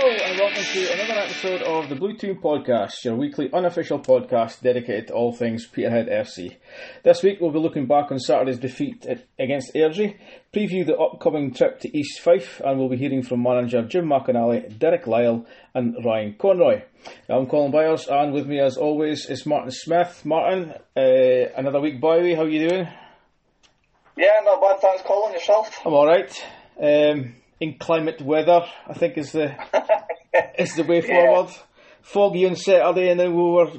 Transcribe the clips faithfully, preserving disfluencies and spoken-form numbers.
and welcome to another episode of the Blue Toon Podcast, your weekly unofficial podcast dedicated to all things Peterhead F C. This week we'll be looking back on Saturday's defeat against Airdrie, preview the upcoming trip to East Fife, and we'll be hearing from manager Jim McInally, Derek Lyle and Ryan Conroy. I'm Colin Byers, and with me as always is Martin Smith. Martin, uh, another week by way, how are you doing? Yeah, not bad, thanks Colin, yourself? I'm alright. Um, inclement weather, I think, is the is the way forward. Yeah. Foggy on Saturday, and then we were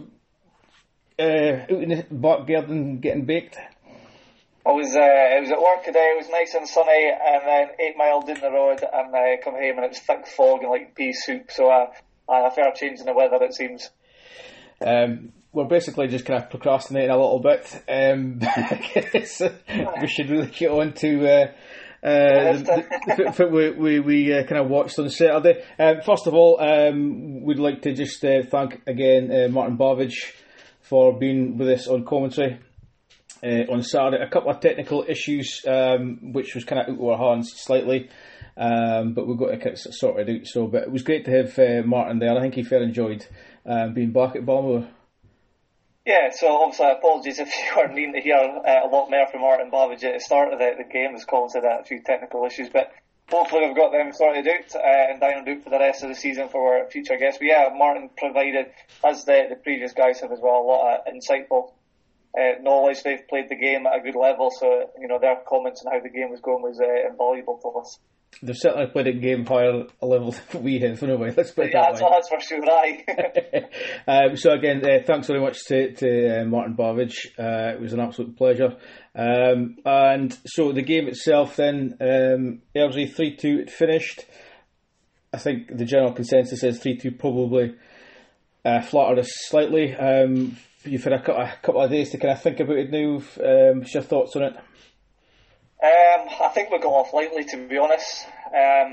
uh, out in the back garden getting baked. I was uh, I was at work today. It was nice and sunny, and then eight miles down the road, and I uh, come home and it's thick fog and like pea soup. So uh, a fair change in the weather, it seems. Um, we're basically just kind of procrastinating a little bit. Um, so we should really get on to. Uh, Uh, the, the, the, we we, we uh, kind of watched on Saturday. Um, first of all, um, we'd like to just uh, thank again uh, Martin Bavage for being with us on commentary uh, on Saturday. A couple of technical issues um, which was kind of out of our hands slightly, um, but we've got to kind of sort it out. So, but it was great to have uh, Martin there. I think he fair enjoyed um, being back at Balmoor. Yeah, so obviously apologies if you were needing to hear uh, a lot more from Martin Bavage at the start of the, the game, as Colin said, a few technical issues, but hopefully we've got them sorted out uh, and down and out for the rest of the season for our future guests. But yeah, Martin provided, as the, the previous guys have as well, a lot of insightful uh, knowledge. They've played the game at a good level, so you know their comments on how the game was going was uh, invaluable to us. They've certainly played a game higher a level than we have, anyway. Let's put it yeah, that that's, way. That's for sure, aye. um, so again, uh, thanks very much to, to uh, Martin Bavage. Uh, it was an absolute pleasure. Um, and so the game itself then, um, Airdrie three two it finished. I think the general consensus is three two probably uh, flattered us slightly. Um, you've had a, a couple of days to kind of think about it now. Um, what's your thoughts on it? Um, I think we got off lightly, to be honest. Um,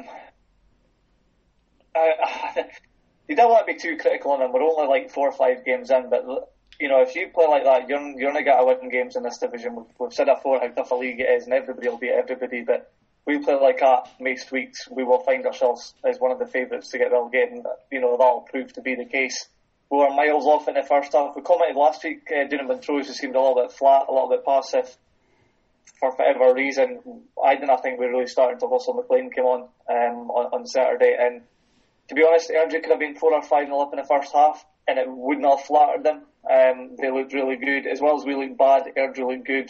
I, you don't want to be too critical on them. We're only like four or five games in, but you know, if you play like that, you're you're going to get a win games in this division. We've, we've said before how tough a league it is, and everybody will beat everybody. But we play like that most weeks, we will find ourselves as one of the favourites to get relegated. You know, that'll prove to be the case. We were miles off in the first half. We commented last week, uh, Dunham and Throws seemed a little bit flat, a little bit passive. For whatever reason, I didn't think we really started until Russell McLean came on, um, on on Saturday. And to be honest, Airdrie could have been four or five nil up in the first half, and it would not have flattered them. Um, they looked really good, as well as we looked bad. Airdrie looked good,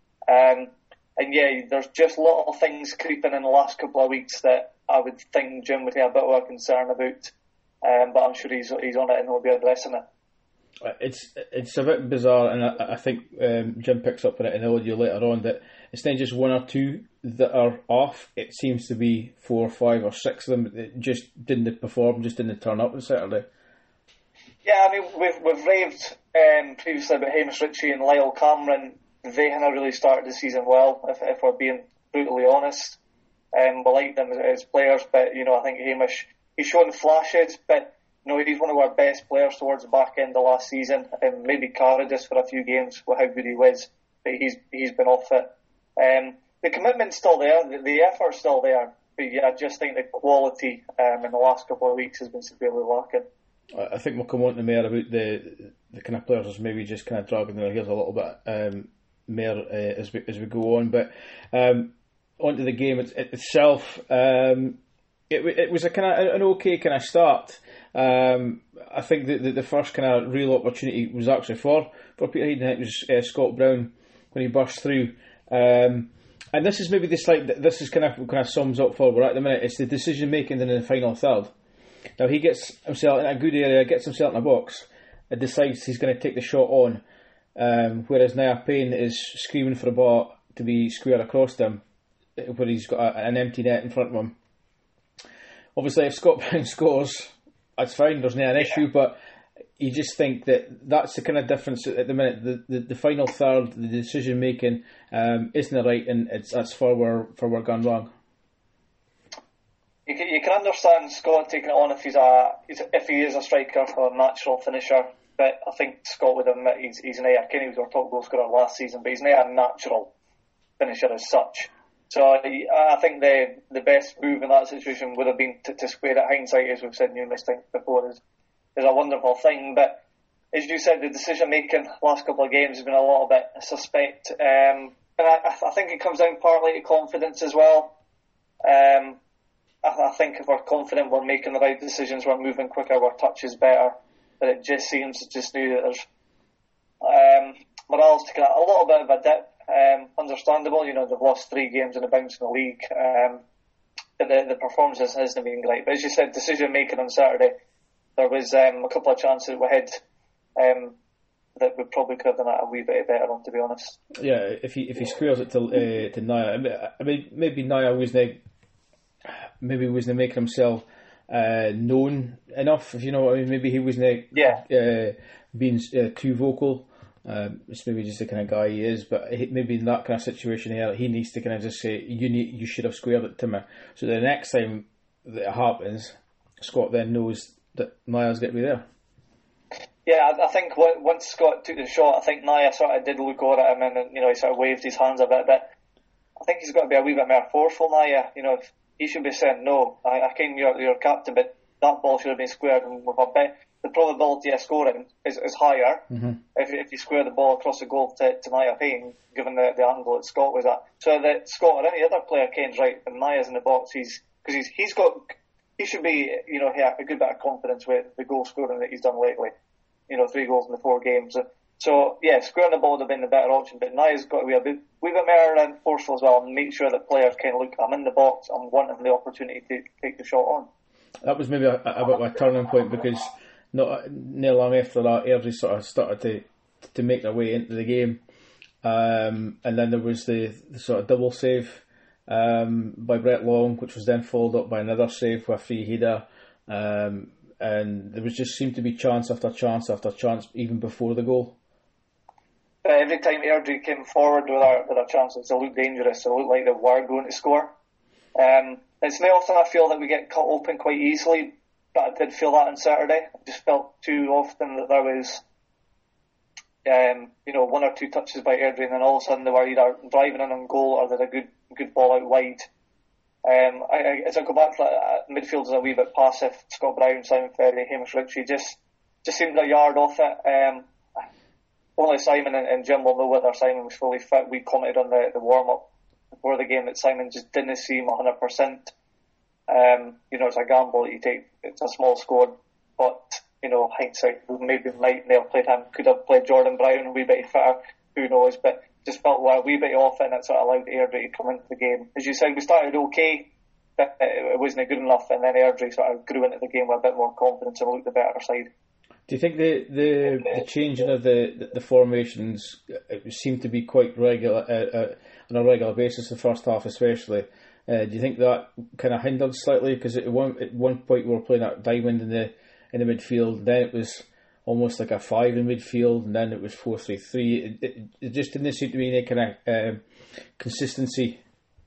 um, and yeah, there's just little things creeping in the last couple of weeks that I would think Jim would have a bit of a concern about. Um, but I'm sure he's he's on it and he'll be addressing it. It's it's a bit bizarre, and I, I think um, Jim picks up on it in the audio later on, that it's not just one or two that are off. It seems to be four or five or six of them that just didn't perform, just didn't turn up on Saturday. Yeah, I mean, we've we've raved um, previously about Hamish Ritchie and Lyle Cameron. They haven't really started the season well, if if we're being brutally honest. Um, we like them as, as players, but you know, I think Hamish, he's shown flashes, but you know, he's one of our best players towards the back end of last season, and maybe Caradius for a few games with how good he was, but he's he's been off it. Um, the commitment's still there, the, the effort's still there, but yeah, I just think the quality um, in the last couple of weeks has been severely lacking. I think we'll come on to more about the the kind of players maybe just kind of dragging their heels a little bit um, more uh, as we as we go on, but um, onto the game it, it itself. Um, it it was a kind of an okay kind of start. Um, I think that the, the first kind of real opportunity was actually for, for Peterhead, and it was uh, Scott Brown when he burst through. Um, and this is maybe the slight, this is kind of kind of sums up for where we're at the minute. It's the decision making in the final third. Now he gets himself in a good area, gets himself in a box, and decides he's going to take the shot on. Um, whereas Naya Payne is screaming for a ball to be square across him, where he's got a, an empty net in front of him. Obviously, if Scott Brown scores, that's fine, there's not an issue, but you just think that that's the kind of difference at the minute. The the, the final third, the decision making um, isn't right, and it's that's for where for where gone wrong. You can, you can understand Scott taking it on if he's a if he is a striker or a natural finisher, but I think Scott would admit he's he's not. Kenny was our top goal scorer last season, but he's not a natural finisher as such. So I think the the best move in that situation would have been to, to square it. Hindsight, as we've said numerous times before, is, is a wonderful thing. But as you said, the decision making last couple of games has been a little bit suspect. Um, and I, I think it comes down partly to confidence as well. Um, I, I think if we're confident we're making the right decisions, we're moving quicker, our touch is better. But it just seems just new that there's um, morale's taken a little bit of a dip. Um, understandable, you know, they've lost three games in a bounce in the league. Um, but the, the performance hasn't been great. But as you said, decision making on Saturday, there was um, a couple of chances we had um, that we probably could have done a wee bit better on, to be honest. Yeah, if he if he squares it to uh, to Naya, I mean, maybe Naya wasn't maybe wasn't making himself uh, known enough. If you know what I mean, maybe he wasn't yeah. uh, being uh, too vocal. Um, it's maybe just the kind of guy he is, but he, maybe in that kind of situation here, he needs to kind of just say, "You need, you should have squared it to me." So the next time that it happens, Scott then knows that Naya's going to be there. Yeah, I, I think once Scott took the shot, I think Naya sort of did look over at him, and you know he sort of waved his hands a bit. But I think he's got to be a wee bit more forceful. Naya, you know, if he should be saying, "No, I, I came your your captain, but that ball should have been squared." And with a bit, the probability of scoring is, is higher mm-hmm. if if you square the ball across the goal to, to Naya Payne, given the, the angle that Scott was at. So that Scott or any other player, Kane's right, and Naya's in the box, he's because he's he's got he should be you know have a good bit of confidence with the goal scoring that he's done lately. You know, three goals in the four games. So yeah, squaring the ball would have been the better option, but Naya's got to be a bit wee bit more and forceful as well, and make sure that players kind of look, I'm in the box, I'm wanting the opportunity to take the shot on. That was maybe a, a bit of a turning point because. Not near long after that, Airdrie sort of started to to make their way into the game, um, and then there was the, the sort of double save um, by Brett Long, which was then followed up by another save with a free header, um, and there was just seemed to be chance after chance after chance even before the goal. But every time Airdrie came forward with our with our chances, it looked dangerous. It looked like they were going to score. Um, it's not often I feel that we get cut open quite easily. But I did feel that on Saturday. I just felt too often that there was, um, you know, one or two touches by Airdrie, and then all of a sudden they were either driving in on goal or they had a good good ball out wide. Um, I, I, as I go back to that, midfield is a wee bit passive. Scott Brown, Simon Ferry, Hamish Ritchie just just seemed a yard off it. Um, only Simon and, and Jim will know whether Simon was fully fit. We commented on the, the warm up before the game that Simon just didn't seem one hundred percent. Um, you know, it's a gamble that you take. It's a small squad, but you know, hindsight, maybe might not have played him. Could have played Jordan Brown a wee bit fitter. Who knows? But just felt well, a wee bit off, and it sort of allowed Airdrie to come into the game. As you said, we started okay, but it wasn't good enough, and then Airdrie sort of grew into the game with a bit more confidence and looked the better side. Do you think the the, the changing of the, the, the formations it seemed to be quite regular uh, uh, on a regular basis, the first half especially? Uh, do you think that kind of hindered slightly? Because at one at one point we were playing that diamond in the in the midfield, then it was almost like a five in midfield, and then it was four three three. It, it, it just didn't seem to be any kind of um, consistency.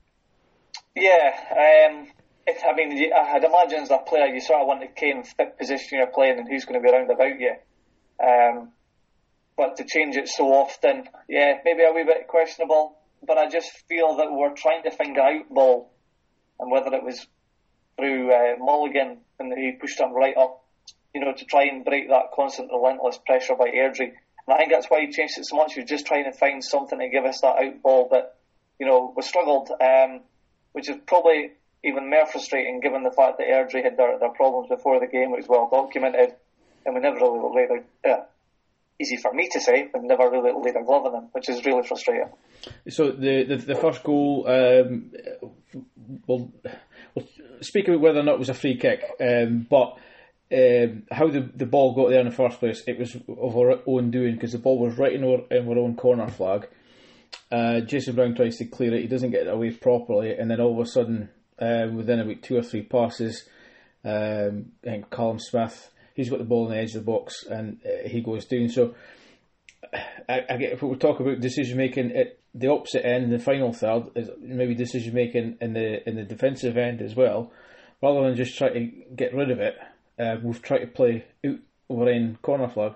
Yeah, um, it, I mean, I'd imagine as a player you sort of want to kind of fit position you're playing and who's going to be around about you. Um, but to change it so often, yeah, maybe a wee bit questionable. But I just feel that we're trying to find the out ball, and whether it was through uh, Mulligan and he pushed him right up, you know, to try and break that constant, relentless pressure by Airdrie. And I think that's why he changed it so much. He was just trying to find something to give us that out ball. But you know, we struggled, um, which is probably even more frustrating given the fact that Airdrie had their, their problems before the game. It was well documented, and we never really laid out. Uh, easy for me to say, but never really laid a glove on them, which is really frustrating. So the the, the first goal, um, we'll, we'll speak about whether or not it was a free kick, um, but um, how the, the ball got there in the first place, it was of our own doing because the ball was right in our, in our own corner flag. Uh, Jason Brown tries to clear it, he doesn't get it away properly, and then all of a sudden, uh, within about two or three passes, um, I think Callum Smith, he's got the ball on the edge of the box and uh, he goes down. So I, I get, if we talk about decision making at the opposite end, the final third is maybe decision making in the in the defensive end as well. Rather than just try to get rid of it, uh, we've tried to play out over in corner flag.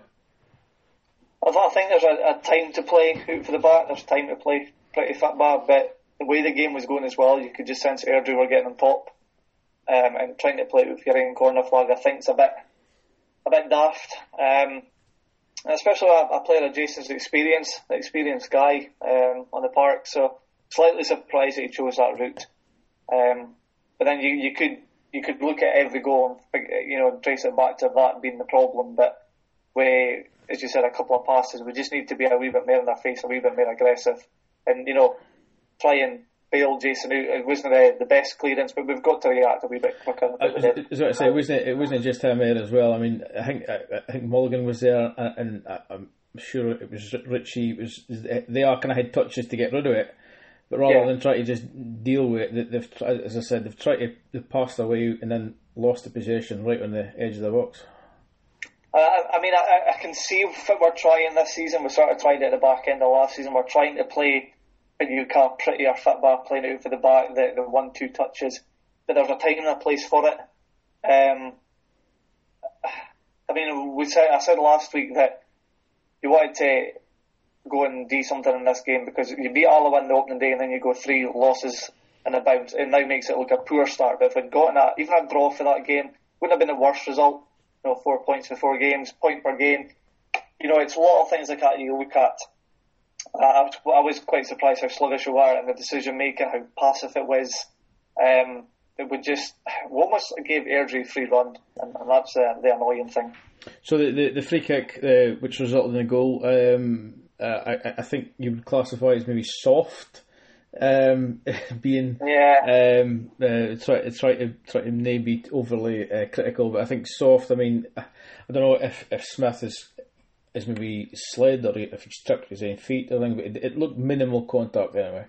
I think there's a, a time to play out for the back. There's time to play pretty fat bad, but the way the game was going as well, you could just sense Airdrie were getting on top, um, and trying to play it with your own corner flag, I think, is a bit a bit daft. Um, especially a, a player of Jason's experience, the experienced guy um, on the park. So slightly surprised that he chose that route. Um, but then you, you could you could look at every goal and, you know, trace it back to that being the problem. But we, as you said, a couple of passes, we just need to be a wee bit more in their face, a wee bit more aggressive, and you know, try and bail Jason out. It wasn't the, the best clearance, but we've got to react a wee bit quicker. I was, I was I say, it wasn't it wasn't just him there as well. I mean, I think I, I think Mulligan was there, and, and I'm sure it was Richie. It was they are kind of had touches to get rid of it, but rather yeah. than try to just deal with it, they've, as I said, they've tried to they passed away and then lost the possession right on the edge of the box. Uh, I mean, I, I can see what we're trying this season. We sort of tried it at the back end of last season. We're trying to play you can't pretty or fit back playing it out for the back, the, the one two touches, but there's a time and a place for it. Um, I mean, we said I said last week that you wanted to go and do something in this game because you beat Alloa in the opening day and then you go three losses in a bounce. It now makes it look a poor start. But if we'd gotten a, even a draw for that game, wouldn't have been the worst result. You know, four points for four games, point per game. You know, it's a lot of things like that you look at. Uh, I, was, I was quite surprised how sluggish we were in the decision making, how passive it was. Um, it would just we almost gave Airdrie a free run, and, and that's uh, the annoying thing. So the the, the free kick, uh, which resulted in a goal, um, uh, I, I think you would classify as maybe soft, um, being yeah. Um, uh, try try to try to maybe overly uh, critical, but I think soft. I mean, I don't know if if Smith is. is maybe slid or if he tripped his own feet or anything, but it, it looked minimal contact anyway.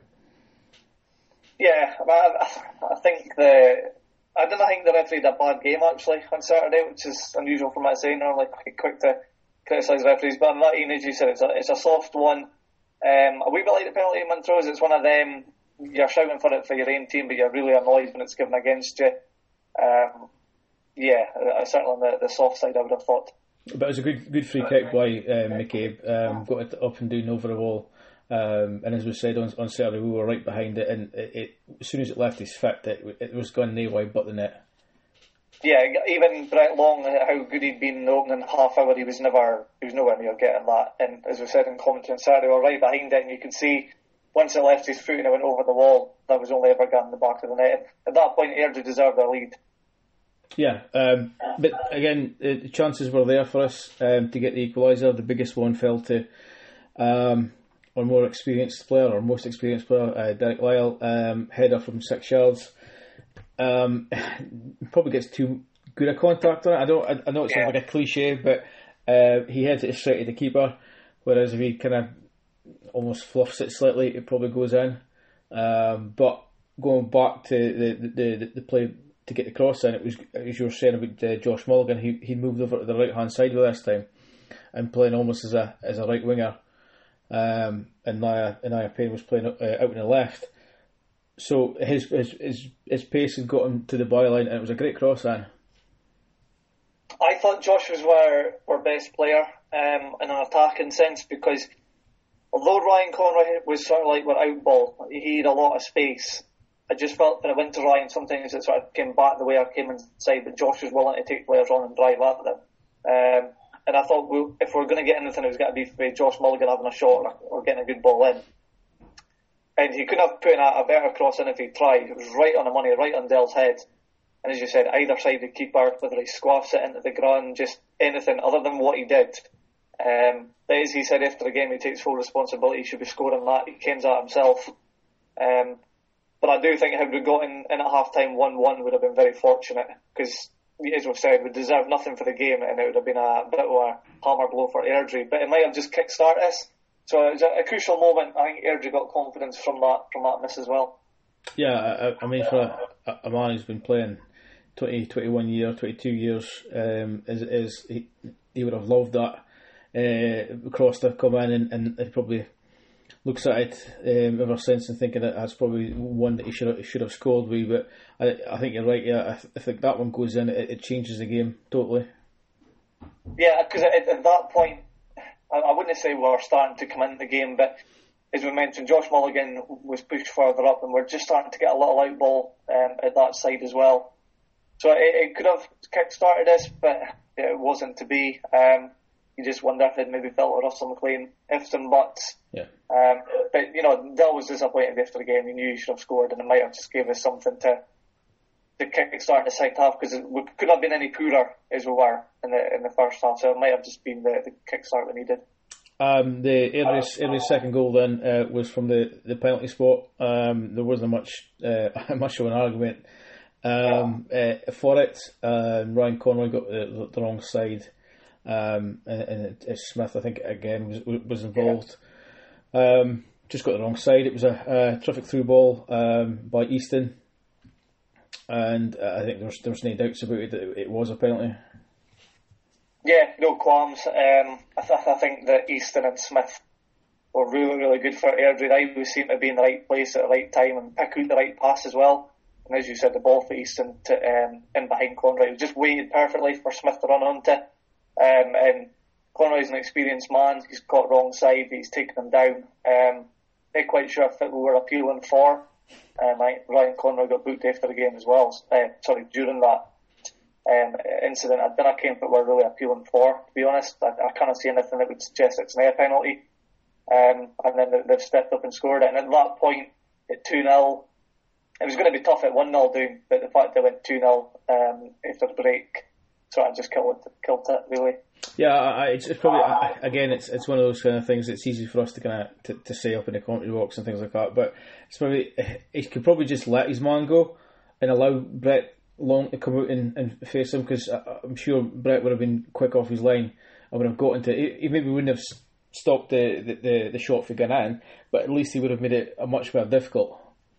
Yeah, I, I think the I didn't think the referee had a bad game actually on Saturday, which is unusual for me to say. Normally quite quick to criticise referees, but I'm not even, as you said, it's a, it's a soft one. Um, a wee bit like the penalty in Montrose, it's one of them, you're shouting for it for your own team, but you're really annoyed when it's given against you. Um, yeah, certainly on the, the soft side, I would have thought. But it was a good good free kick by uh, McCabe. Um, got it up and down over the wall. Um, and as we said on, on Saturday, we were right behind it. And it, it, as soon as it left his foot, it, it was gone nowhere but the net. Yeah, even Brett Long, how good he'd been in the opening half hour, he was never he was nowhere near getting that. And as we said in commentary on Saturday, we were right behind it, and you could see once it left his foot and it went over the wall, that was only ever gone in the back of the net. At that point, Airdrie deserved their lead. Yeah, um, but again, the chances were there for us um, to get the equaliser. The biggest one fell to um, our more experienced player, or most experienced player, uh, Derek Lyle, um, header from six yards. Um, probably gets too good a contact on it. I don't. I, I know it sounds yeah. like a cliche, but uh, he heads it straight to the keeper. Whereas if he kind of almost fluffs it slightly, it probably goes in. Um, but going back to the the, the, the play to get the cross in, it was, as you were saying about uh, Josh Mulligan, he he moved over to the right hand side with this time and playing almost as a as a right winger, um, and Naya and Naya Payne was playing uh, out on the left. So his his his his pace had got him to the byline, and it was a great cross in. I thought Josh was our our best player um, in an attacking sense, because although Ryan Conroy was sort of like our out ball, he had a lot of space. I just felt when I went to Ryan, sometimes it sort of came back the way I came inside, but Josh was willing to take players on and drive at them. Um, and I thought, well, if we're going to get anything, it was going to be for Josh Mulligan having a shot or, or getting a good ball in. And he couldn't have put in a, a better cross in if he tried. It was right on the money, right on Dell's head. And as you said, either side of the keeper, whether he squaffs it into the ground, just anything other than what he did. Um, but as he said after the game, he takes full responsibility. He should be scoring that. He claims that himself. Um, But I do think had we got in, in at half-time one one, would have been very fortunate, because, as we've said, we deserved nothing for the game, and it would have been a bit of a hammer blow for Airdrie. But it might have just kick-started us. So it was a, a crucial moment. I think Airdrie got confidence from that from that miss as well. Yeah, I, I mean, for a, a man who's been playing twenty, twenty-one years, twenty-two years, um, is, is he, he would have loved that uh, cross to come in, and, and he probably looks at it um, ever since and thinking that that's probably one that he should have, he should have scored with. But I, I think you're right. Yeah, I, th- I think that one goes in, it, it changes the game totally. Yeah, because at, at that point, I, I wouldn't say we were starting to come into the game, but as we mentioned, Josh Mulligan was pushed further up, and we're just starting to get a little out ball um, at that side as well. So it, it could have kick-started this, but it wasn't to be. Um, you just wonder if they'd maybe felt a Russell McLean ifs and buts. Yeah. Um, but, you know, Dill was disappointed after the game. He knew he should have scored, and it might have just gave us something to to kick-start in the second half, because we couldn't have been any poorer as we were in the in the first half, so it might have just been the, the kick-start we needed. Um, the earliest, earliest second goal then uh, was from the, the penalty spot. Um, there wasn't much uh, much of an argument um, yeah. uh, for it. Um, Ryan Conroy got the, the wrong side, um, and, and uh, Smith, I think, again was was involved. Yeah. Um, just got the wrong side. It was a, a terrific through ball um, by Easton, and uh, I think there was, there was no doubts about it that it was a penalty. Yeah, no qualms. Um, I, th- I think that Easton and Smith were really, really good for Airdrie. They always seem to be in the right place at the right time and pick out the right pass as well. And as you said, the ball for Easton to, um, in behind Conroy, it just waited perfectly for Smith to run onto. Um, and Conroy's an experienced man. He's got wrong side. He's taken him down. Um, not quite sure if it we were appealing for. Um, Ryan Conroy got booked after the game as well. Uh, sorry, during that. Um, incident. I don't think what we're really appealing for, to be honest. I, I can't see anything that would suggest it's not a penalty. Um, and then they've stepped up and scored it. And at that point, at two nil, it was going to be tough at one nil down, but the fact they went two nil um, after the break sort of just killed it, killed it really. Yeah, I, it's, it's probably, I, again, it's it's one of those kind of things that's easy for us to kind of to, to say up in the commentary box and things like that, but it's probably, he could probably just let his man go and allow Brett Long to come out and, and face him, because I'm sure Brett would have been quick off his line and would have got into it. He maybe wouldn't have stopped the, the, the, the shot for Ganan, but at least he would have made it a much more difficult.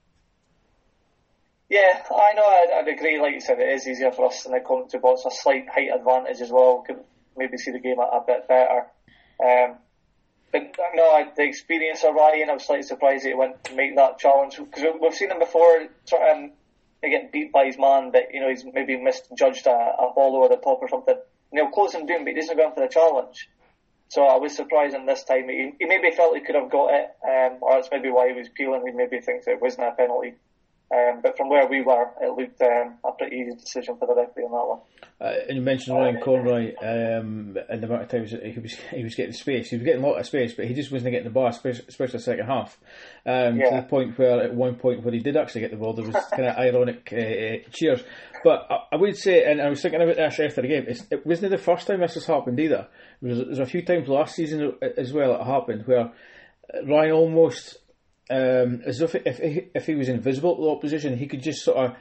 Yeah, I know, I'd, I'd agree. Like you said, it is easier for us in the commentary box, a slight height advantage as well. Could maybe see the game a, a bit better. Um, but no, the experience of Ryan, I was slightly surprised that he went to make that challenge, because we've seen him before sort of um, getting beat by his man, but you know he's maybe misjudged a, a ball over the top or something, and he'll close him down, but he doesn't go in for the challenge. So I was surprised in this time. He, he maybe felt he could have got it, um, or that's maybe why he was peeling. He maybe thinks it wasn't a penalty. Um, but from where we were, it looked um, a pretty easy decision for the referee on that one. Uh, and you mentioned Ryan Conroy um, and the amount of times that he was he was getting space. He was getting a lot of space, but he just wasn't getting the ball, especially, especially the second half. Um, yeah. To the point where, at one point where he did actually get the ball, there was kind of ironic uh, cheers. But I, I would say, and I was thinking about this after the game, it's, it wasn't the first time this has happened either. There was, there was a few times last season as well it happened where Ryan almost, um, as if if he, if he was invisible to the opposition, he could just sort of,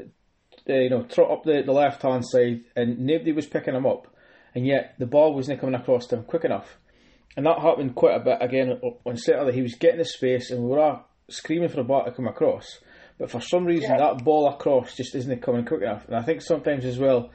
uh, you know, trot up the, the left hand side, and nobody was picking him up, and yet the ball wasn't coming across to him quick enough. And that happened quite a bit again on Saturday. He was getting the space, and we were all screaming for the ball to come across, but for some reason yeah. that ball across just isn't coming quick enough. And I think sometimes as well,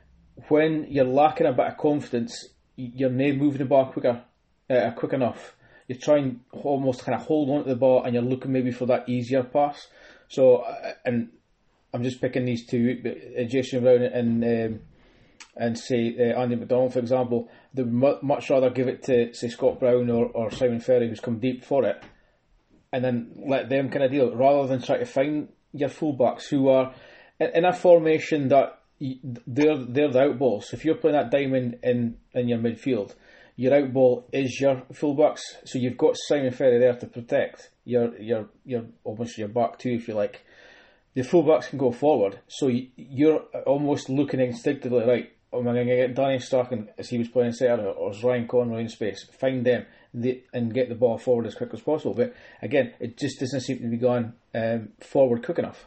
when you're lacking a bit of confidence, you're not moving the ball quicker, uh, quick enough. You're trying almost kind of hold on to the ball, and you're looking maybe for that easier pass. So, and I'm just picking these two, uh, Jason Brown and um, and say uh, Andy McDonald, for example. They would much rather give it to, say, Scott Brown or, or Simon Ferry, who's come deep for it, and then let them kind of deal it, rather than try to find your fullbacks who are in, in a formation that they're they're the outballs. So if you're playing that diamond in, in your midfield, your outball is your fullbacks, so you've got Simon Ferry there to protect your your your almost your back two, if you like. The fullbacks can go forward, so you're almost looking instinctively, right, am I going to get Danny Strachan as he was playing centre, or is Ryan Conroy in space? Find them and get the ball forward as quick as possible. But again, it just doesn't seem to be going um, forward quick enough.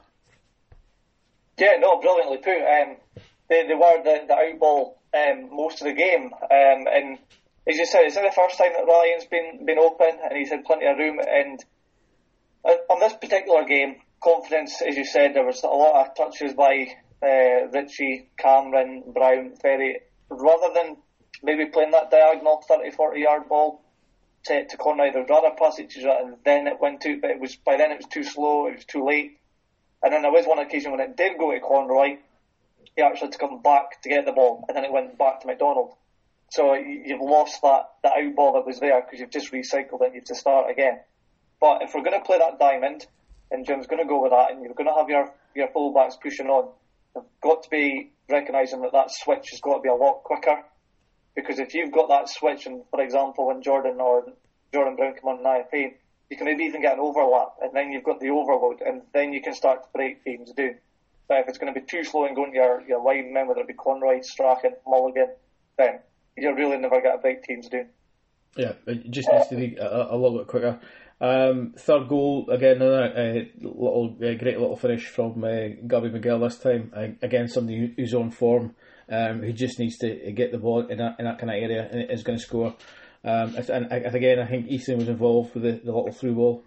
Yeah, no, brilliantly put. Um, they, they were the, the outball um, most of the game, um, and as you said, it's not the first time that Ryan's been been open, and he's had plenty of room. And on this particular game, confidence, as you said, there was a lot of touches by uh, Ritchie, Cameron, Brown, Ferry. Rather than maybe playing that diagonal thirty, forty yard ball to, to Conroy, they'd rather pass it to you, and then it went to, but it was, by then it was too slow, it was too late. And then there was one occasion when it did go to Conroy, he actually had to come back to get the ball, and then it went back to McDonald. So you've lost that, that out ball that was there, because you've just recycled it, you have to start again. But if we're going to play that diamond, and Jim's going to go with that, and you're going to have your, your full-backs pushing on, you've got to be recognising that that switch has got to be a lot quicker. Because if you've got that switch, and for example, when Jordan or Jordan Brown come on Nia Payne, you can maybe even get an overlap, and then you've got the overload, and then you can start to break teams down. But if it's going to be too slow and going to your, your linemen, whether it be Conroy, Strachan, Mulligan, then you're really never going to break teams down. Yeah, it just needs to be a, a little bit quicker. Um, third goal, again, another uh, little uh, great little finish from uh, Gabby Miguel this time. Uh, again, somebody who's on form, um, who just needs to get the ball in that, in that kind of area and is going to score. Um, and, and again, I think Ethan was involved with the, the little through ball.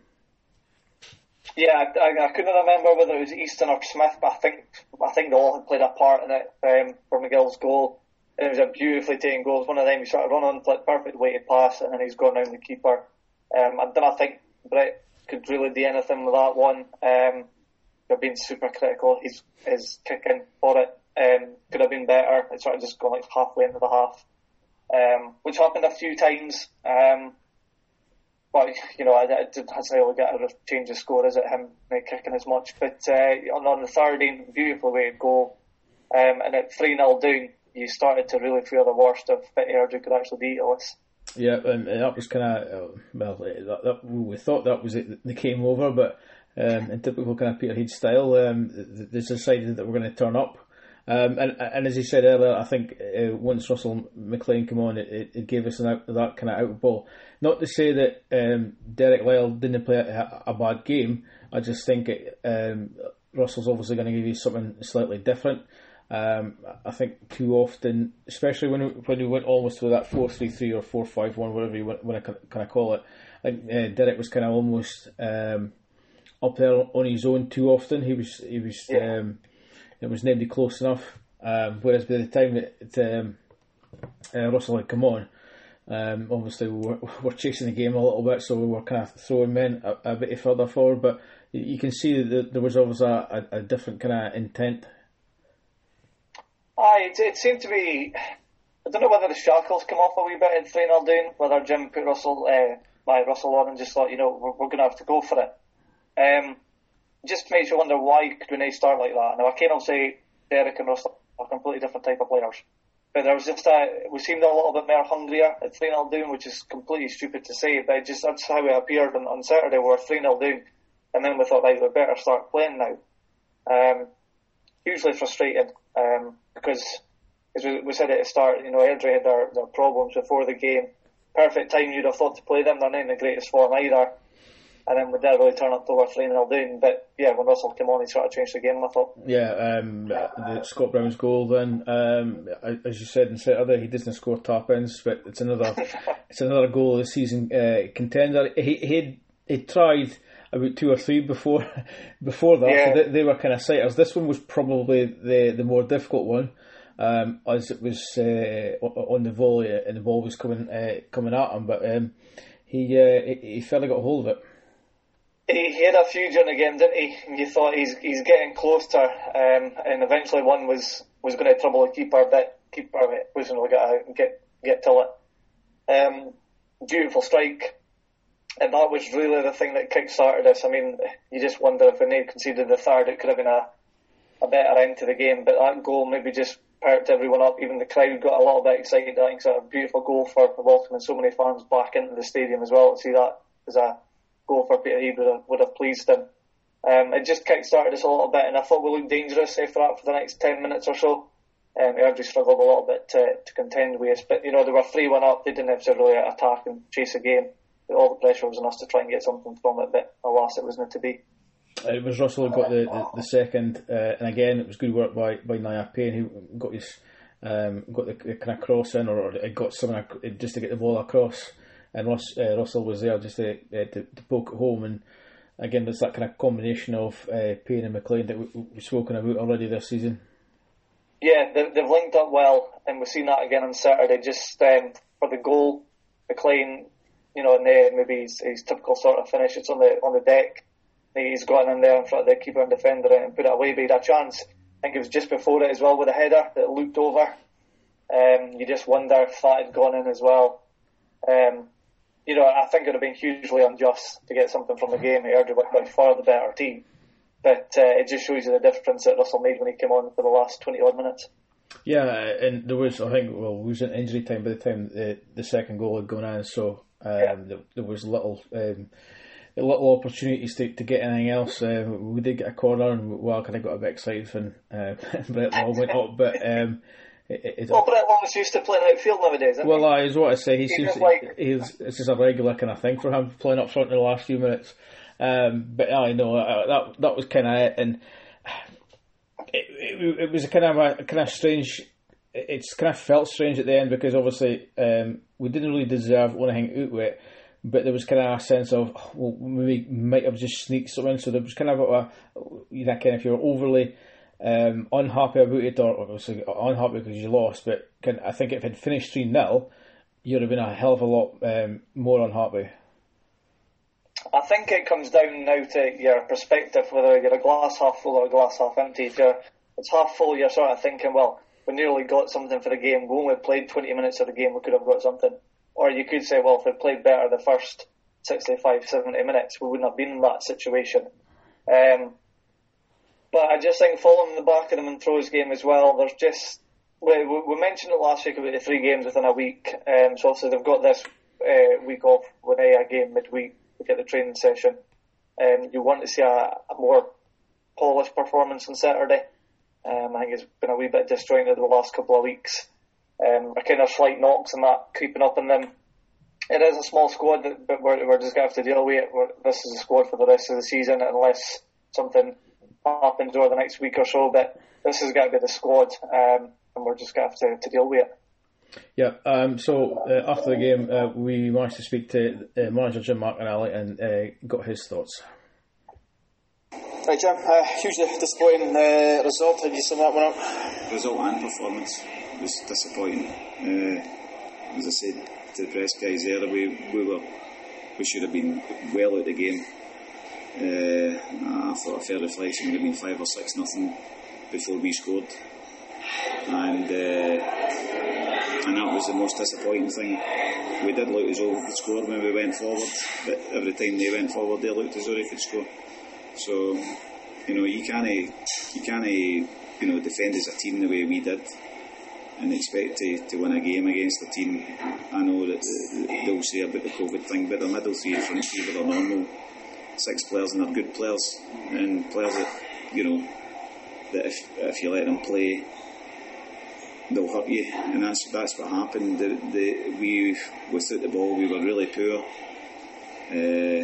Yeah, I, I couldn't remember whether it was Easton or Smith, but I think I think they all had played a part in it um, for Miguel's goal. And it was a beautifully taken goal. It was one of them, he sort of run on, flick, perfect weighted pass, and then he's gone around the keeper. Um, I don't think Brett could really do anything with that one. Um, they're being super critical. He's his kicking for it um, could have been better. It's sort of just gone like halfway into the half, um, which happened a few times. Um, but you know, it, it hasn't really got to change the score, is it? Him kicking as much, but uh, on, on the third in, beautiful way to go, um, and at three nil down, you started to really feel the worst of Fit Airdrie could actually beat us. Yeah, and that was kind of, uh, well, that, that, we thought that was it, the game over, but um, in typical kind of Peterhead style, um, they decided that we're going to turn up. Um, and, and as he said earlier, I think uh, once Russell McLean came on, it, it gave us an out, that kind of out ball. Not to say that um, Derek Lyle didn't play a, a bad game, I just think it, um, Russell's obviously going to give you something slightly different. Um, I think too often, especially when we, when we went almost with that four three three or four five one, whatever you want to kind of call it, I think uh, Derek was kind of almost um, up there on his own too often. He was he was yeah. um, it was nobody close enough. Um, whereas by the time that um, uh, Russell had come on, um, obviously we were, we were chasing the game a little bit, so we were kind of throwing men a, a bit further forward. But you can see that there was always a, a, a different kind of intent. Aye, it, it seemed to be. I don't know whether the shackles come off a wee bit in three nil down, whether Jim put Russell, uh, my Russell on and just thought, you know, we're, we're going to have to go for it. Um, just makes you wonder why could we not start like that. Now I can't say Derek and Russell are completely different type of players, but there was just a, we seemed a little bit more hungrier at three nil down, which is completely stupid to say, but it just that's how it appeared on, on Saturday. We were three nil down, and then we thought, right, we better start playing now. Um, hugely frustrating. Um, because, as we, we said at the start, you know, Airdrie had their, their problems before the game. Perfect time you'd have thought to play them. They're not in the greatest form either. And then we did really turn up to over three nil down. But yeah, when Russell came on, he sort of changed the game, I thought. Yeah, um, the Scott Brown's goal then, um, as you said on Saturday, he doesn't score tap-ins, but it's another it's another goal of the season uh, contender. He he he tried about two or three before before that. Yeah. So they, they were kind of sighters. This one was probably the the more difficult one, um, as it was uh, on the volley and the ball was coming uh, coming at him. But um, he, uh, he he fairly got a hold of it. He, he had a few during the game, didn't he? And you thought he's he's getting closer, um, and eventually one was, was going to trouble the keeper, but keeper wasn't really going to get get to it. Um, beautiful strike. And that was really the thing that kick-started us. I mean, you just wonder if we had conceded the third, it could have been a, a better end to the game. But that goal maybe just perked everyone up. Even the crowd got a little bit excited. I think it's a beautiful goal for welcoming so many fans back into the stadium as well. To see that as a goal for Peterhead would have, would have pleased them. Um, it just kick-started us a little bit, and I thought we looked dangerous after that for the next ten minutes or so. Um, Airdrie struggled a little bit to, to contend with us. But, you know, they were three one up. They didn't have to really attack and chase the game. All the pressure was on us to try and get something from it, but alas, it wasn't to be. It was Russell who got the, the, the second, uh, and again, it was good work by, by Nia Payne, who got his um, got the, the kind of cross in, or, or got someone just to get the ball across, and Russ, uh, Russell was there just to, uh, to to poke it home. And again, there's that kind of combination of uh, Payne and McLean that we, we've spoken about already this season. Yeah, they, they've linked up well, and we've seen that again on Saturday. Just um, for the goal, McLean, you know, and then maybe his, his typical sort of finish, it's on the on the deck. He's gone in there in front of the keeper and defender and put it away, but he had a chance. I think it was just before it as well with a header that looked over. Um, you just wonder if that had gone in as well. Um, you know, I think it would have been hugely unjust to get something from the game. Airdrie were by far the better team. But uh, it just shows you the difference that Russell made when he came on for the last twenty odd minutes. Yeah, and there was, I think, well, we was in injury time by the time the, the second goal had gone in, so um, yeah. there, there was little um, little opportunities to, to get anything else. Uh, we did get a corner, and well, I kind of got a bit excited when uh, Brett Long went up, but um, it, it, well, Brett Long's used to playing outfield nowadays, isn't well, he? Well, I was what I say. He, he seems to, like... he's it's just a regular kind of thing for him playing up front in the last few minutes. Um, but I know uh, that that was kind of it, and it, it, it was a kind of a kind of strange. It's kind of felt strange at the end because obviously um, we didn't really deserve anything out of it, but there was kind of a sense of well, we might have just sneaked something. So there was kind of a you know kind of if you're overly um, unhappy about it, or obviously unhappy because you lost, but can, I think if it had finished three nil, you'd have been a hell of a lot um, more unhappy. I think it comes down now to your perspective, whether you're a glass half full or a glass half empty. If you're, it's half full, you're sort of thinking, well, we nearly got something for the game. We only played twenty minutes of the game, we could have got something. Or you could say, well, if we played better the first sixty-five, seventy minutes, we wouldn't have been in that situation. Um, but I just think following the back of the Montrose game as well, there's just... We, we mentioned it last week about the three games within a week. Um, so obviously they've got this uh, week off with a game midweek. Get the training session. Um, you want to see a, a more polished performance on Saturday. Um, I think it's been a wee bit disjointed the last couple of weeks. Um, a kind of slight knocks and that creeping up on them. It is a small squad, but we're, we're just going to have to deal with it. We're, this is a squad for the rest of the season unless something happens over the next week or so. But this has got to be the squad, um, and we're just going to have to, to deal with it. Yeah, um, so uh, after the game, uh, we managed to speak to uh, manager Jim McInally and uh, got his thoughts. Right, Jim, uh, hugely disappointing uh, result. How do you sum that one up? Result and performance was disappointing. Uh, as I said to the press guys there, we we were we should have been well out of the game. Uh, I thought a fair reflection would have been five or six nothing before we scored, and. Uh, And that was the most disappointing thing. We did look as though we could score when we went forward, but every time they went forward, they looked as though they could score. So, you know, you can't, you can't, you know, defend as a team the way we did, and expect to, to win a game against a team. I know that they'll say about the COVID thing, but the middle three, front three were normal six players, and they're good players, and players that, you know, that if if you let them play, they'll hurt you, and that's that's what happened. The, the, we without the ball, we were really poor. Uh,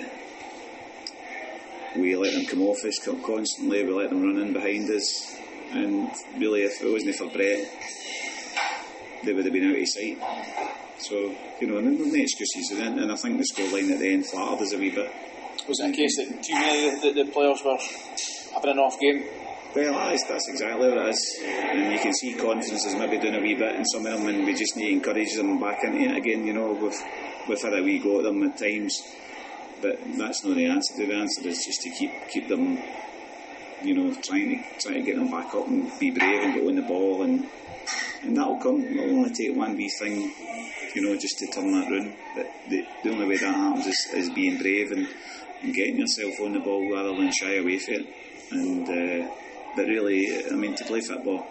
we let them come off us constantly. We let them run in behind us, and really, if it wasn't for Brett, they would have been out of sight. So, you know, there's no excuses, and, and I think the scoreline at the end flattered us a wee bit. Was it a case that too many of the, the, the players were having an off game? Well, that's, that's exactly what it is, and you can see confidence is maybe doing a wee bit in some of them, and we just need to encourage them back into it again. You know, we've, we've had a wee go at them at times, but that's not the answer. The answer is just to keep keep them, you know, trying to try to get them back up and be brave and go on the ball, and and that'll come. It'll only take one wee thing, you know, just to turn that round. But the, the only way that happens is, is being brave and, and getting yourself on the ball rather than shy away from it. And uh, but really, I mean, to play football,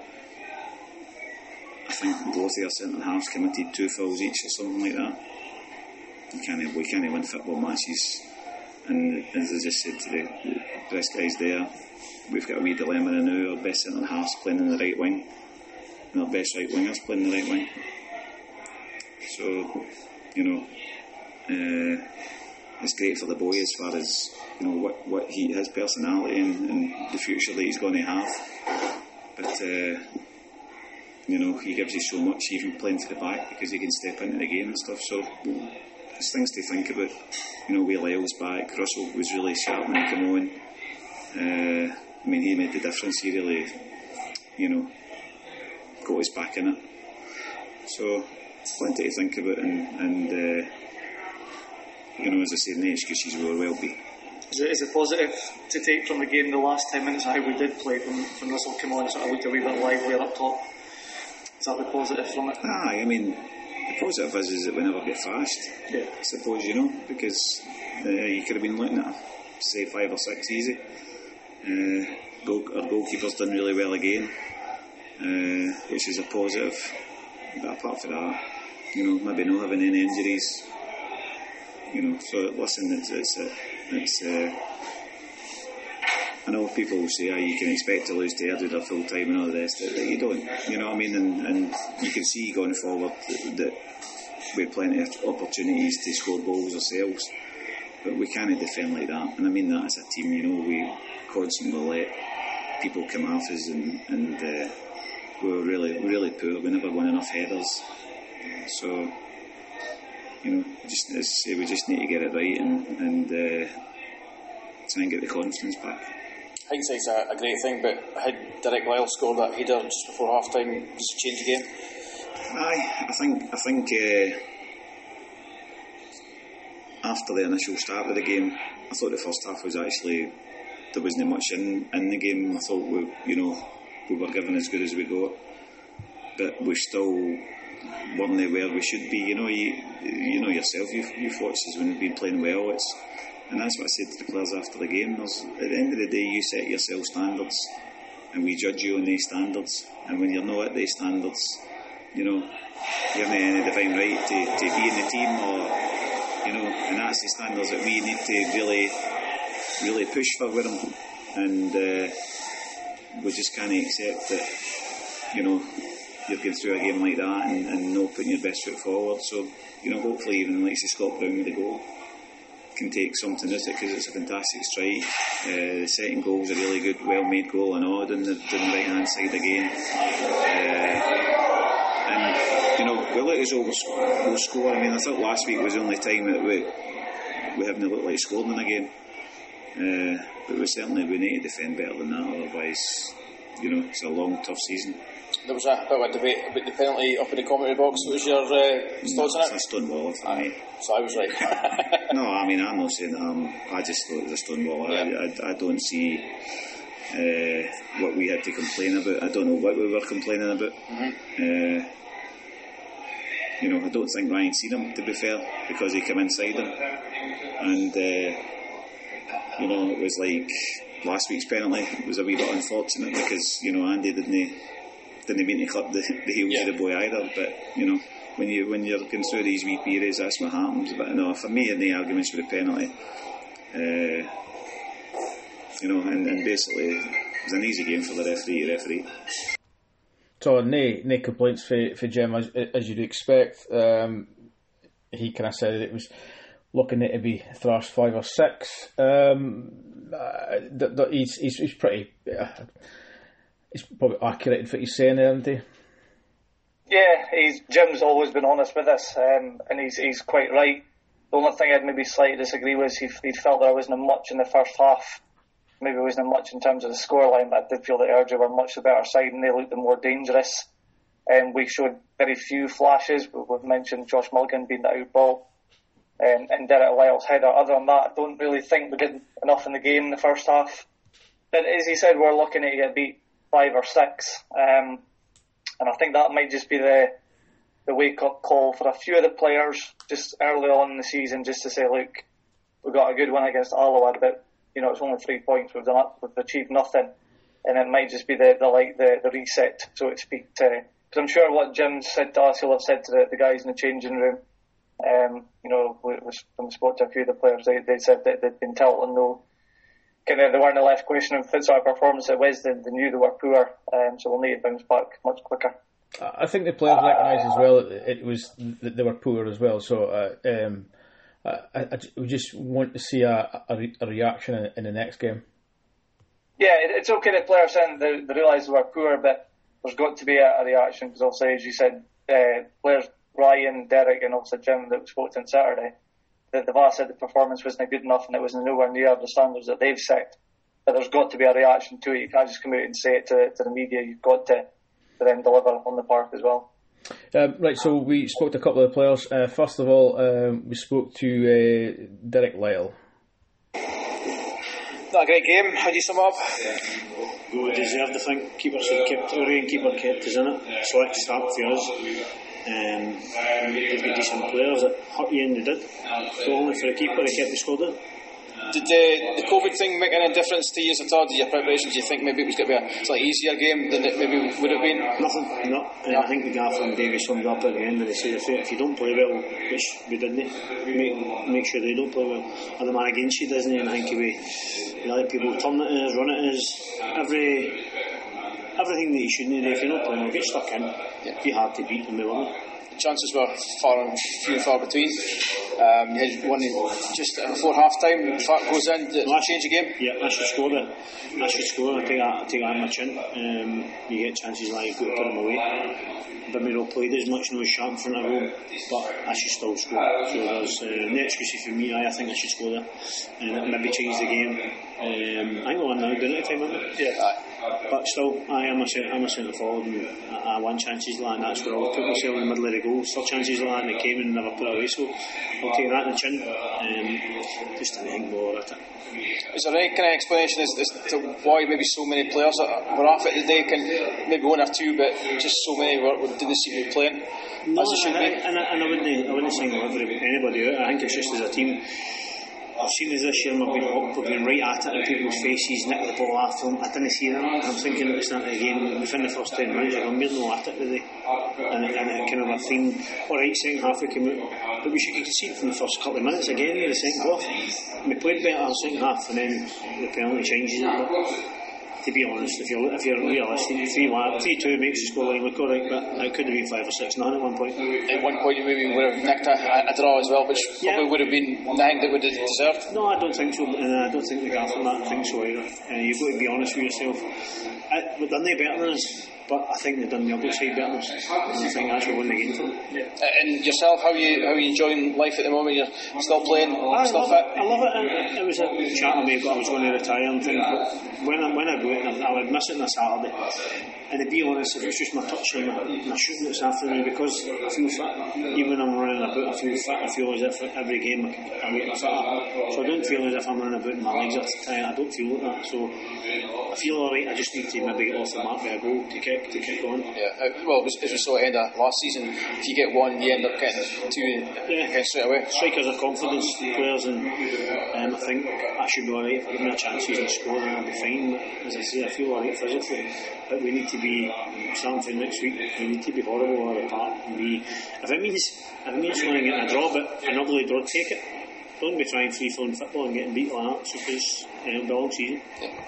I think both their centre halves committed two fouls each or something like that. You can't, we can't win football matches. And as I just said to the, the press guys there, we've got a wee dilemma now. Our best centre halves playing in the right wing, and our best right wingers playing in the right wing. So, you know, uh, it's great for the boy as far as, you know, what, what he, his personality and, and the future that he's going to have. But, uh, you know, he gives you so much, even playing to the back, because he can step into the game and stuff. So, there's things to think about. You know, with Lyle's back, Russell was really sharp when he came on. Uh, I mean, he made the difference. He really, you know, got his back in it. So, plenty to think about, and, and uh, you know, as I say, no excuses will well be. Is it, is it positive to take from the game the last ten minutes of how we did play when, when Russell came on, sort of looked a wee bit livelier up top? Is that the positive from it? Ah, I mean, the positive is, is that we never get fast. Yeah. I suppose, you know, because uh, you could have been looking at, say, five or six easy. Uh, goal, our goalkeeper's done really well again, uh, which is a positive. But apart from that, you know, maybe not having any injuries. You know, so listen, it's it's, uh, it's uh, I know people will say, oh, you can expect to lose to Erdud full time and all the rest of it, but you don't. You know what I mean? And, and you can see going forward that, that we have plenty of opportunities to score goals ourselves, but we can't defend like that. And I mean that as a team. You know, we constantly let people come off us, and, and uh, we were really, really poor. We never won enough headers. So, you know, just as I say, we just need to get it right and, and uh, try and get the confidence back. Hindsight's a, a great thing, but had Derek Lyle scored that header just before half time, does it change the game? Aye, I think I think uh, after the initial start of the game, I thought the first half was actually, there wasn't much in, in the game. I thought we, you know, we were given as good as we got, but we still weren't where we should be. You know, you you know yourself, you've, you've watched us when we've been playing well. It's And that's what I said to the players after the game. There's, at the end of the day, you set yourself standards, and we judge you on these standards. And when you're not at these standards, you know, you haven't any divine right to, to be in the team, or, you know, and that's the standards that we need to really, really push for with them. And uh, we just can't accept that, you know, you're going through a game like that and, and not putting your best foot forward. So, you know, hopefully even like say Scott Brown with the goal can take something out of it, because it's a fantastic strike. Uh, the second goal was a really good, well-made goal and odd on the, the right-hand side again. Uh, and, you know, we look as though we'll, we'll score. I mean, I thought last week was the only time that we we haven't looked like scoring in a game. Uh, but we certainly we need to defend better than that, otherwise, you know, it's a long, tough season. There was a bit of a debate about the penalty up in the commentary box. What was your uh, thoughts on it? It's a stonewall for Aye. me. So I was right. No, I mean, I'm not saying that. Um, I just thought it was a stonewall. Yeah. I, I, I don't see uh, what we had to complain about. I don't know what we were complaining about. Mm-hmm. Uh, you know, I don't think Ryan seen him, to be fair, because he came inside him. And, uh, you know, it was like last week's penalty was a wee bit unfortunate because, you know, Andy didn't didn't mean to clip the, the heels yeah. of the boy either. But, you know, when, you, when you're going through these wee periods, that's what happens. But, no, for me, the arguments for the penalty, uh, you know, and, and basically it was an easy game for the referee to referee. So, no, no complaints for, for Jim, as, as you'd expect. Um, he kind of said it was looking at to be thrashed five or six. Um, uh, th- th- he's, he's, he's pretty... Uh, he's probably accurate in what he's saying there, isn't he? Yeah, he's, Jim's always been honest with us, um, and he's he's quite right. The only thing I'd maybe slightly disagree with is he, he felt there wasn't much in the first half. Maybe there wasn't much in terms of the scoreline, but I did feel that Erdud were much the better side and they looked the more dangerous. And um, we showed very few flashes. We've mentioned Josh Mulligan being the out ball, um, and Derek Lyle's header. Other than that, I don't really think we did enough in the game in the first half. But as he said, we're looking at get beat five or six, um, and I think that might just be the the wake up call for a few of the players just early on in the season, just to say, look, we got a good one against Alloa, but you know it's only three points. We've done we've achieved nothing, and it might just be the the like the, the reset, so to speak. Because I'm sure what Jim said to us, he'll have said to the, the guys in the changing room. Um, you know, we, we spoke to a few of the players. They they said that they'd been told and no. Kind of, they weren't left questioning if our performance at Weston. They knew they were poor, um, so we'll need to bounce back much quicker. I think the players recognise as well that it was that they were poor as well. So uh, um, I, I, we just want to see a, a, a reaction in, in the next game. Yeah, it, it's okay that players saying they, they realise they were poor, but there's got to be a, a reaction because obviously, as you said, uh, players Ryan, Derek, and also Jim that we spoke to on Saturday. The V A R said the performance wasn't good enough and it was nowhere near the standards that they've set. But there's got to be a reaction to it. You can't just come out and say it to, to the media. You've got to, to then deliver on the park as well. Um, right, so we spoke to a couple of players. Uh, first of all, um, we spoke to uh, Derek Lyle. Not a great game. How do you sum up? Yeah. Well, deserved, I think. Keeper should kept, the rain keeper kept us in it. Select start for us. Um, they've got decent players that hurt you, and they did. But only for a keeper, they kept the score down. Did uh, the COVID thing make any difference to you at all? Did your preparations, do you think maybe it was going to be a slightly easier game than it maybe would have been? Nothing, no. Uh, I think the gaffer and Davey summed up at the end and they said if, if you don't play well, which we didn't, make, make sure they don't play well. And the man against you doesn't, and I think we, we let people turn it as, run it as, every, everything that you shouldn't do. If you're not playing well, get stuck in, yeah. Be hard to beat and we won it. Chances were far and few and far between. Um, you had one just before half time. Fart goes in, did it change the game? Yeah, I should score it. I should score. I take that, I take that on my chin. Um, you get chances like you've got to put them away. But we not played as much, no sharp in front of goal. But I should still score. So there's uh, no excuse for me. I, I think I should score there, and it maybe change the game. Um, I think we won now, didn't it? Time, wasn't it? Yeah. But still, I am a centre, I'm a centre forward, and I, I won chances like that. That's where I put myself in the middle of the goal. Still chances like that, and they came and never put away. So I'll take that in the chin. Um, just to think more at it. Is there any kind of explanation as, as to why maybe so many players were off it today? Can maybe one or two, but just so many were, didn't seem to be playing no, as they should and be. I, and, I, and I wouldn't, I wouldn't single anybody out. I think it's just as a team. I've seen us this year and we've been, we've been right at it in people's faces, nick the ball after them. I didn't see that. I'm thinking at the start of the game, within the first ten minutes, I'm really not at it today. And, and it kind of a theme, alright, second half we came out, but we should, you could see it from the first couple of minutes again, the second half. We played better in the second half and then the penalty changes it. But to be honest, if you're, if you're realistic, three two makes the scoreline look alright, but it could have been five or six none at one point. At one point, you maybe would have nicked a, a draw as well, which yeah. probably would have been nothing that would have deserved. No, I don't think so, and I don't think the gaffer that think so either. Uh, you've got to be honest with yourself. I, we've done no better than us, but I think they've done the other side better than us, and I think that's what won the game for them. Yeah. Uh, and yourself, how are you how are you enjoying life at the moment? You're still playing, I still love fit? It. I love it. And it was a chat I made that I was going to retire and things, but when I, when I go out, I would miss it on a Saturday. And to be honest, if it's just my touch and my, my shooting this afternoon, because I feel fit, even when I'm running about, I feel fit. I feel as if every game I'm getting fitter. So I don't feel as if I'm running about and my legs are tired. I don't feel like that. So I feel alright. I just need to maybe get off the mark with a goal to kick to kick on. Yeah. Uh, well, as we saw at the end of last season, if you get one, you end up getting two yeah. again straight away. Strikers are confidence players, and um, I think I should be alright. If I give me a chance and score, then I'll be fine. But as I say, I feel alright physically. But we need to be starting from next week. We need to be horrible all apart and be. If it means if it means going and getting a draw, but an ugly draw, take it. Don't be trying free flowing football and getting beat like that. So because uh, the long season. Yeah.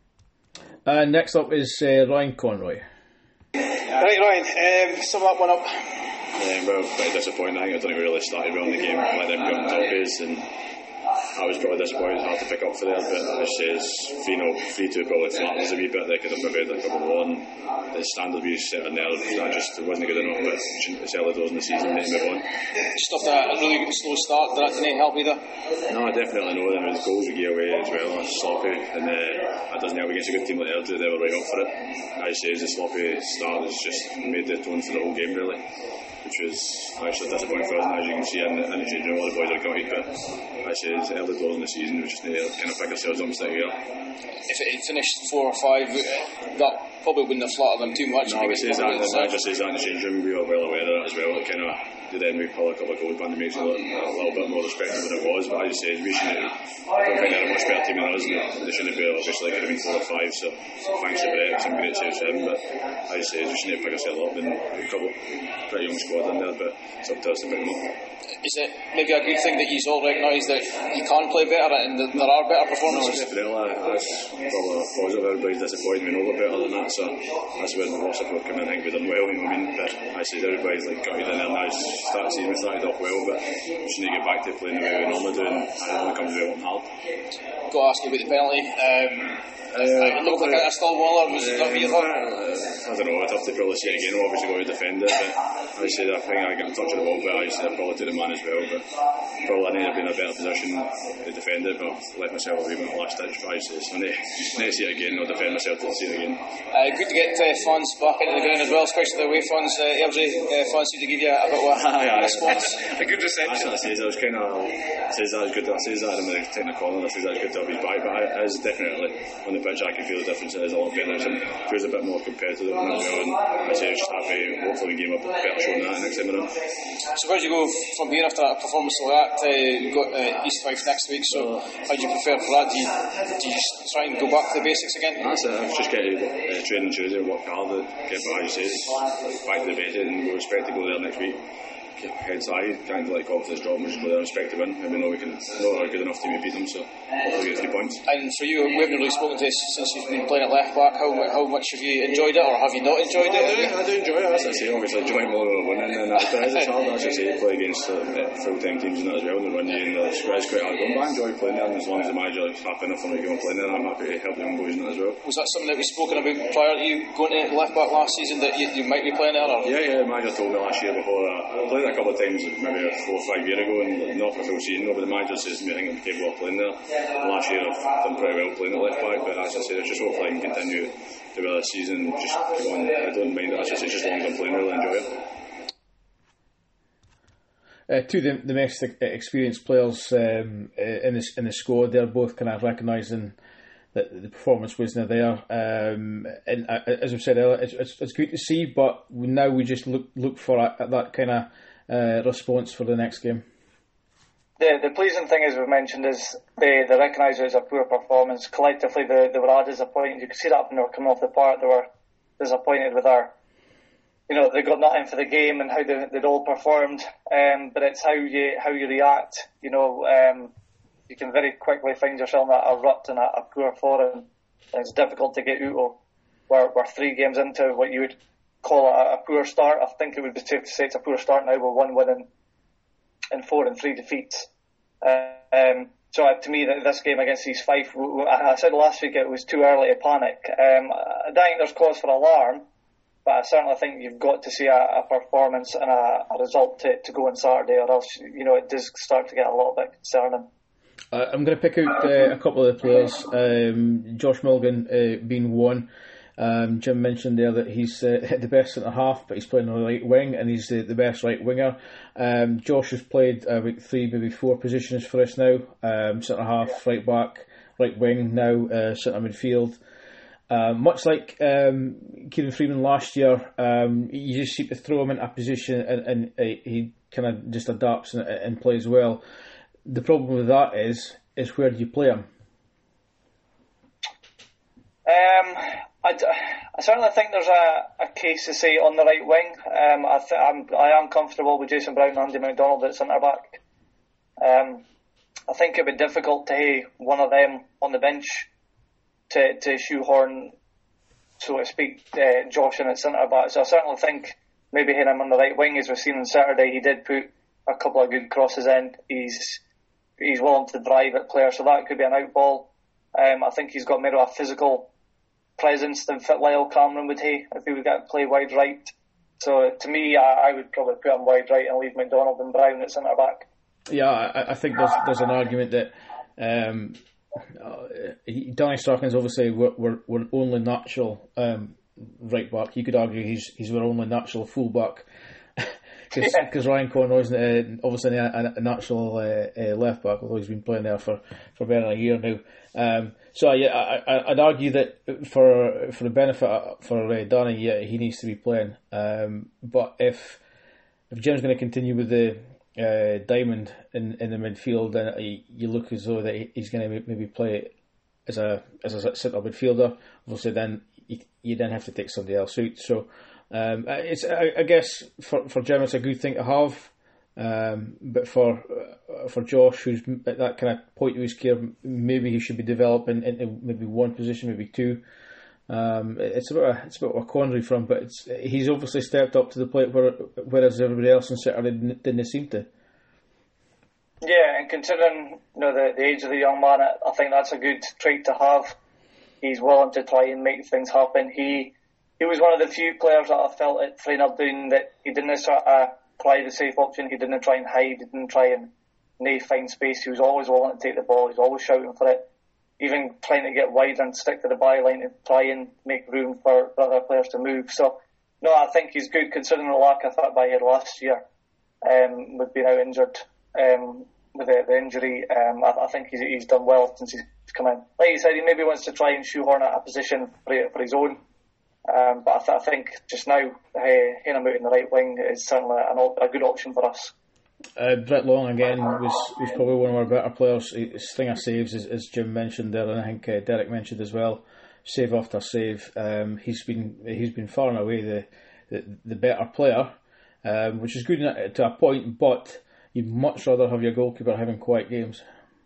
Uh, next up is uh, Ryan Conroy. Right, Ryan. Um, sum up one up. Um, well, pretty disappointing. I think I don't think we really started well in the game. Let them get on top of us, and I was probably disappointed. Hard to pick up for there, but as says, three nil, three two probably flattens a wee bit. They could have maybe had a couple more. The standard we set a nerve, that just wasn't good enough. But it's early doors in the season, need to move on. Just after a really good slow start, did that didn't help either? No, I definitely know them. The goals we gave away as well are sloppy, and uh, that doesn't help against a good team like Airdrie. They were right up for it. As I say, the sloppy start has just made the tone for the whole game really, which was actually disappointing for us. And as you can see in the, in the change room, all the boys are gutted, but I say it's early doors in the season. We just need to kind of pick ourselves up and stay here. If it had finished four or five, that probably wouldn't have flattered them too much. No, we says that, I just says that in the change room. We were well aware of that as well. It kind of did then we pull a couple of goals back and makes it a little, a little bit more respectable than it was. But as you say, we shouldn't. I don't think they're a much better team than us, and they shouldn't be. Obviously, it could have been four or five. So thanks to Brett, some great saves for him. But as you say, we shouldn't pick ourselves up. And a couple pretty young squad in there, but it's up to us to pick them up. Is it maybe a good thing that you all recognise that you can play better and that there are better performances? No, it's really, that's probably a positive. Everybody's disappointed. We know we're better than that, so that's where the loss of come in. I think we've done well, you know what I mean? But I say everybody's like gutted in there now. Start the season, we started off well, but we should need to get back to playing the way we normally do, and it only comes well and hard. Got to ask you about the penalty. Um, Uh, it looked like a stall waller. Was that your thought? I don't know. I'd have to probably see it again. Obviously, going to defend it. But I said I think I got a touch of the ball, but I said I probably to the man as well. But probably I need to be in a better position to defend it. But left myself a wee bit last ditch. But I said I need, need to see it again. I'll defend myself to see it again. Uh, good to get uh, fans back into the ground as well, especially the away fans. Uh, Airdrie uh, fans seem to give you a bit of a aye, aye. response. A good reception. I says I was kind of says that was good. I says that in the taking a corner. I says that was good to have his back, but it is definitely on the pitch. I can feel the difference. It is a lot better. It feels a bit more competitive as well. And I say I just happy. Hopefully, the game will better showing that next time around. So where do you go from here after a performance like that? Uh, you've got uh, East Fife next week. So how do you prepare for that? Do you do you just try and go back to the basics again? That's it. I've just get to uh, train on Tuesday, work hard, get what I say, back to the basics, and we expect to go there next week. Heads high, can't let confidence drop. We just go there and expect to win, and we know we can know we're good enough to beat them. So hopefully get three points. And for you, we haven't really spoken to you since you've been playing at left back. How how much have you enjoyed it, or have you not enjoyed I it? do, I do enjoy it. As I say, obviously enjoy more than winning, and that, but it's hard. As I say, play against uh, full-time teams and that as well, and run you, and it's, it's quite hard going. But I enjoy playing there, and as long as the manager is happy enough for me to go and play there, I'm happy to help the young boys in that as well. Was that something that we've spoken about prior to you going to left back last season, that you, you might be playing there? Or? Yeah, yeah. The manager told me last year before. Uh, I played a couple of times, maybe four or five years ago, and not for a full season. No, but the manager says to me, I think I'm capable of playing there. And last year I've done pretty well playing at left back, but as I said, I just hopefully I can continue to well this season. Just keep on. I don't mind it. As I say, just as long as I'm playing, really enjoy it. Uh, two of the domestic experienced players um, in the in the squad, they're both kind of recognising that the performance wasn't there. Um, and uh, as I've said earlier, it's, it's, it's good to see, but now we just look look for a, that kind of uh, response for the next game. The the pleasing thing, as we've mentioned, is they, they recognise it as a poor performance. Collectively, they, they were disappointed. You could see that when they were coming off the park. They were disappointed with our, you know, they got nothing for the game and how they, they'd all performed. Um, but it's how you how you react. You know, um, you can very quickly find yourself in a, a rut and a, a poor form, and it's difficult to get out of. We're, we're three games into what you would call a, a poor start. I think it would be safe to say it's a poor start now. We're one win and, and four and three defeats. Uh, um, so uh, to me, this game against East Fife, I said last week it was too early to panic. Um, I don't think there's cause for alarm, but I certainly think you've got to see a, a performance and a, a result to, to go on Saturday, or else, you know, it does start to get a little bit concerning. Uh, I'm going to pick out uh, a couple of the players. Um, Josh Milligan uh, being one. Um, Jim mentioned there that he's uh, the best centre half, but he's playing on the right wing, and he's the, the best right winger. Um, Josh has played uh, about three, maybe four positions for us now. Um, centre half, yeah. Right back, right wing now, uh, centre midfield. Uh, much like um, Kieran Freeman last year, um, you just seem to throw him into a position, and, and uh, he kind of just adapts and, and plays well. The problem with that is, is where do you play him? Um. I, I certainly think there's a, a case to say on the right wing. Um, I th- I'm, I am comfortable with Jason Brown and Andy McDonald at centre back. Um, I think it would be difficult to have one of them on the bench to, to shoehorn, so to speak, uh, Josh in at centre back. So I certainly think maybe having him on the right wing, as we've seen on Saturday, he did put a couple of good crosses in. He's he's willing to drive at players, so that could be an out ball. Um, I think he's got maybe a physical presence than fit Lyle Cameron would have if he would get to play wide right. So to me, I, I would probably put him wide right and leave McDonald and Brown at centre back. Yeah, I, I think there's there's an argument that um, uh, Danny Strachan's obviously we're, we're, we're only natural um, right back. You could argue he's he's our only natural full back because yeah. Ryan Connor isn't uh, obviously a, a natural uh, uh, left back, although he's been playing there for, for better than a year now. Um, so yeah, I, I'd argue that for for the benefit for uh, Danny, yeah, he needs to be playing. Um, but if if Jim's going to continue with the uh, diamond in, in the midfield, then you look as though that he's going to maybe play as a as a centre midfielder. Obviously, then you, you then have to take somebody else out. So um, it's I, I guess for for Jim it's a good thing to have. Um, but for uh, for Josh, who's at that kind of point of his career, maybe he should be developing into maybe one position, maybe two. Um, it's a bit of a, it's a bit of a quandary for him, but it's, he's obviously stepped up to the plate where, whereas everybody else in Saturday didn't, didn't seem to. Yeah, and considering you know the, the age of the young man, I think that's a good trait to have. He's willing to try and make things happen. He he was one of the few players that I felt at Threonard that he didn't sort of try the safe option. He didn't try and hide. He didn't try and nay find space. He was always willing to take the ball. He was always shouting for it. Even trying to get wide and stick to the byline and try and make room for other players to move. So, no, I think he's good considering the lack of that by here last year. um, with being out injured um, with the, the injury. Um, I, I think he's, he's done well since he's come in. Like you said, he maybe wants to try and shoehorn a position for, for his own. Um, but I, th- I think just now, uh, having him out in the right wing is certainly an, a good option for us. Uh, Brett Long again was, was probably one of our better players. His string of saves, as, as Jim mentioned there, and I think uh, Derek mentioned as well. Save after save, um, he's been he's been far and away the the, the better player, um, which is good to a point. But you'd much rather have your goalkeeper having quiet games.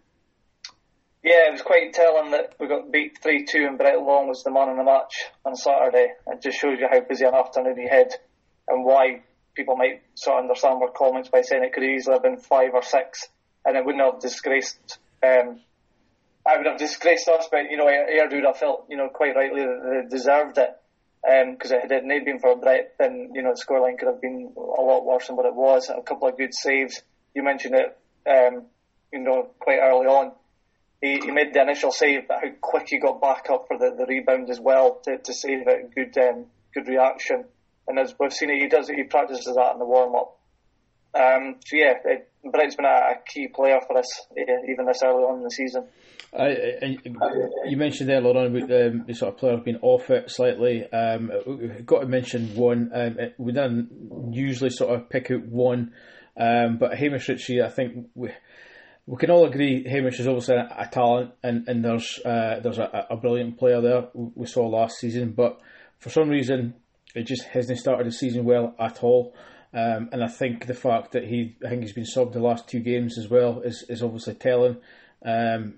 Yeah, it was quite telling that we got beat three two and Brett Long was the man in the match on Saturday. It just shows you how busy an afternoon he had and why people might sort of understand our comments by saying it could easily have been five or six and it wouldn't have disgraced um, I would have disgraced us, but you know, Airdrie would have felt, you know, quite rightly that they deserved it because um, if it hadn't been for Brett, then you know the scoreline could have been a lot worse than what it was. A couple of good saves. You mentioned it, um, you know, quite early on. He, he made the initial save, but how quick he got back up for the, the rebound as well to, to save it. Good, um, good reaction. And as we've seen it, he does he practices that in the warm up. Um, so yeah, it, Brett's been a, a key player for us, even this early on in the season. I, I, you mentioned there, Lauren, about um, the sort of players being off it slightly. Um, we've got to mention one. Um, we don't usually sort of pick out one, um, but Hamish Ritchie, I think we we can all agree Hamish is obviously a, a talent, and, and there's uh, there's a, a brilliant player there we saw last season, but for some reason it just hasn't started the season well at all. Um, and I think the fact that he, I think he's been subbed the last two games as well is, is obviously telling. Um,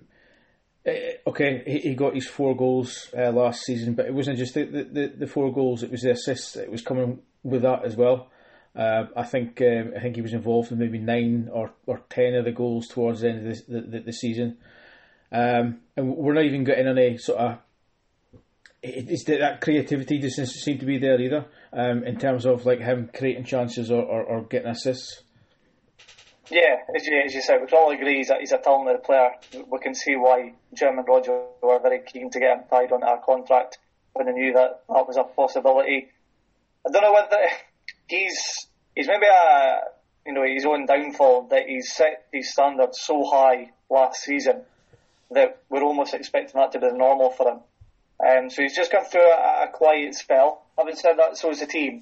Okay, he got his four goals uh, last season, but it wasn't just the, the, the four goals; it was the assists. It was coming with that as well. Uh, I think um, I think he was involved in maybe nine or, or ten of the goals towards the end of the the, the season. Um, and we're not even getting any sort of it's that creativity doesn't seem to be there either. Um, in terms of like him creating chances or, or, or getting assists. Yeah, as you, as you said, we can all agree he's a, he's a talented player. We can see why Jim and Roger were very keen to get him tied onto our contract when they knew that that was a possibility. I don't know whether he's he's maybe a you know his own downfall that he's set his standards so high last season that we're almost expecting that to be the normal for him. Um, so he's just gone through a, a quiet spell. Having said that, so is the team.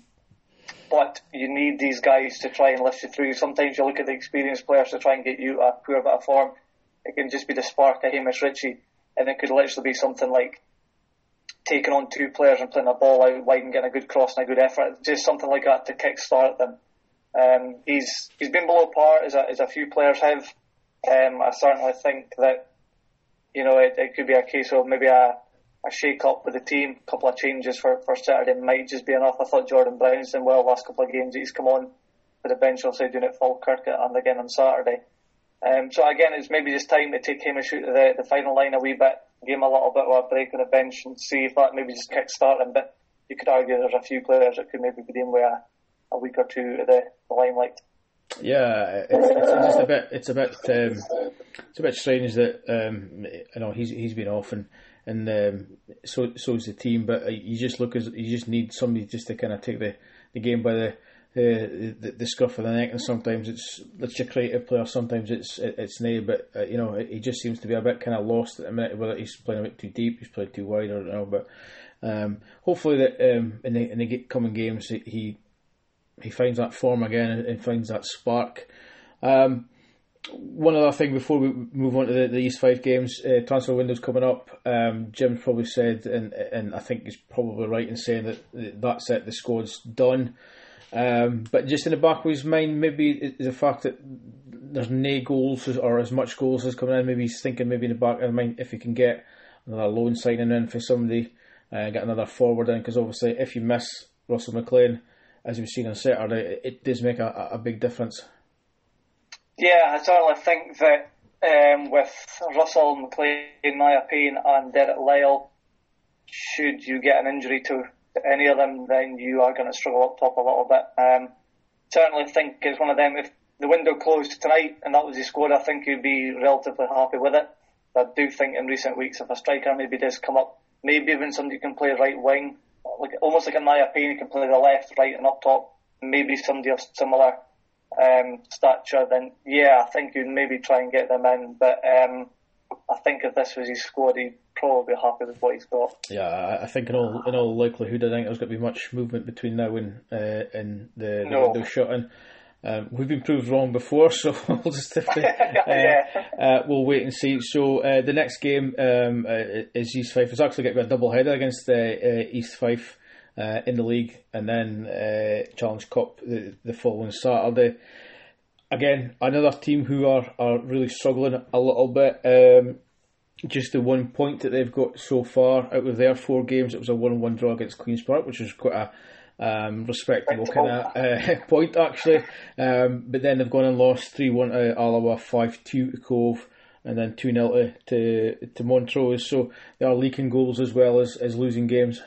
But you need these guys to try and lift you through. Sometimes you look at the experienced players to try and get you a poor bit of form. It can just be the spark of Hamish Ritchie, and it could literally be something like taking on two players and playing a ball out wide and getting a good cross and a good effort. Just something like that to kick-start them. Um, he's he's been below par as a, as a few players have. Um, I certainly think that you know it, it could be a case of maybe a a shake-up with the team, a couple of changes for, for Saturday might just be enough. I thought Jordan Brown's done well last couple of games. He's come on for the bench, also doing it Falkirk and again on Saturday. Um, so again, it's maybe just time to take him and shoot the, the final line a wee bit, give him a little bit of a break on the bench and see if that maybe just kick-start him. But you could argue there's a few players that could maybe be dealing with a, a week or two of the, the limelight. Yeah, it's, it's just a bit. It's a bit. Um, it's a bit strange that um, you know he's he's been off and and um, so so is the team. But you just look as you just need somebody just to kind of take the, the game by the, the the the scruff of the neck. And sometimes it's it's your creative player. Sometimes it's it's nay. But uh, you know he just seems to be a bit kind of lost at the minute. Whether he's playing a bit too deep, he's playing too wide, I don't know. But um, hopefully that um, in the in the coming games he. He finds that form again and finds that spark. Um, one other thing before we move on to the, the East five games, uh, transfer window's coming up. Um, Jim probably said, and and I think he's probably right in saying that that's it, the squad's done. Um, but just in the back of his mind, maybe the fact that there's no goals or as much goals as coming in, maybe he's thinking maybe in the back of his mind if he can get another loan signing in for somebody, uh, get another forward in, because obviously if you miss Russell McLean, as we've seen on Saturday, it does make a, a big difference. Yeah, I certainly think that um, with Russell McLean, Maya Payne and Derek Lyle, should you get an injury to any of them, then you are going to struggle up top a little bit. Um, certainly think it's one of them. If the window closed tonight and that was his squad, I think you'd be relatively happy with it. I do think in recent weeks, if a striker maybe does come up, maybe even somebody can play right wing, like almost like a Maya Payne, he can play the left, right and up top. Maybe somebody of similar um, stature, then yeah, I think you'd maybe try and get them in. But um, I think if this was his squad, he'd probably be happy with what he's got. Yeah, I think in all in all likelihood, I think there's going to be much movement between now and uh, and the, the No. window shutting. Um, we've been proved wrong before, so we'll just have to, uh, yeah. uh, we'll wait and see. So uh, the next game um, uh, is East Fife. It's actually going to be a double header against uh, uh, East Fife uh, in the league, and then uh, Challenge Cup the, the following Saturday. Again, another team who are, are really struggling a little bit. Um, just the one point that they've got so far out of their four games, it was a one one draw against Queen's Park, which was quite a Um, respectable kind of uh, point actually, um, but then they've gone and lost three one to Alloa, five two to Cove, and then two nil to, to to Montrose. So they are leaking goals as well as, as losing games.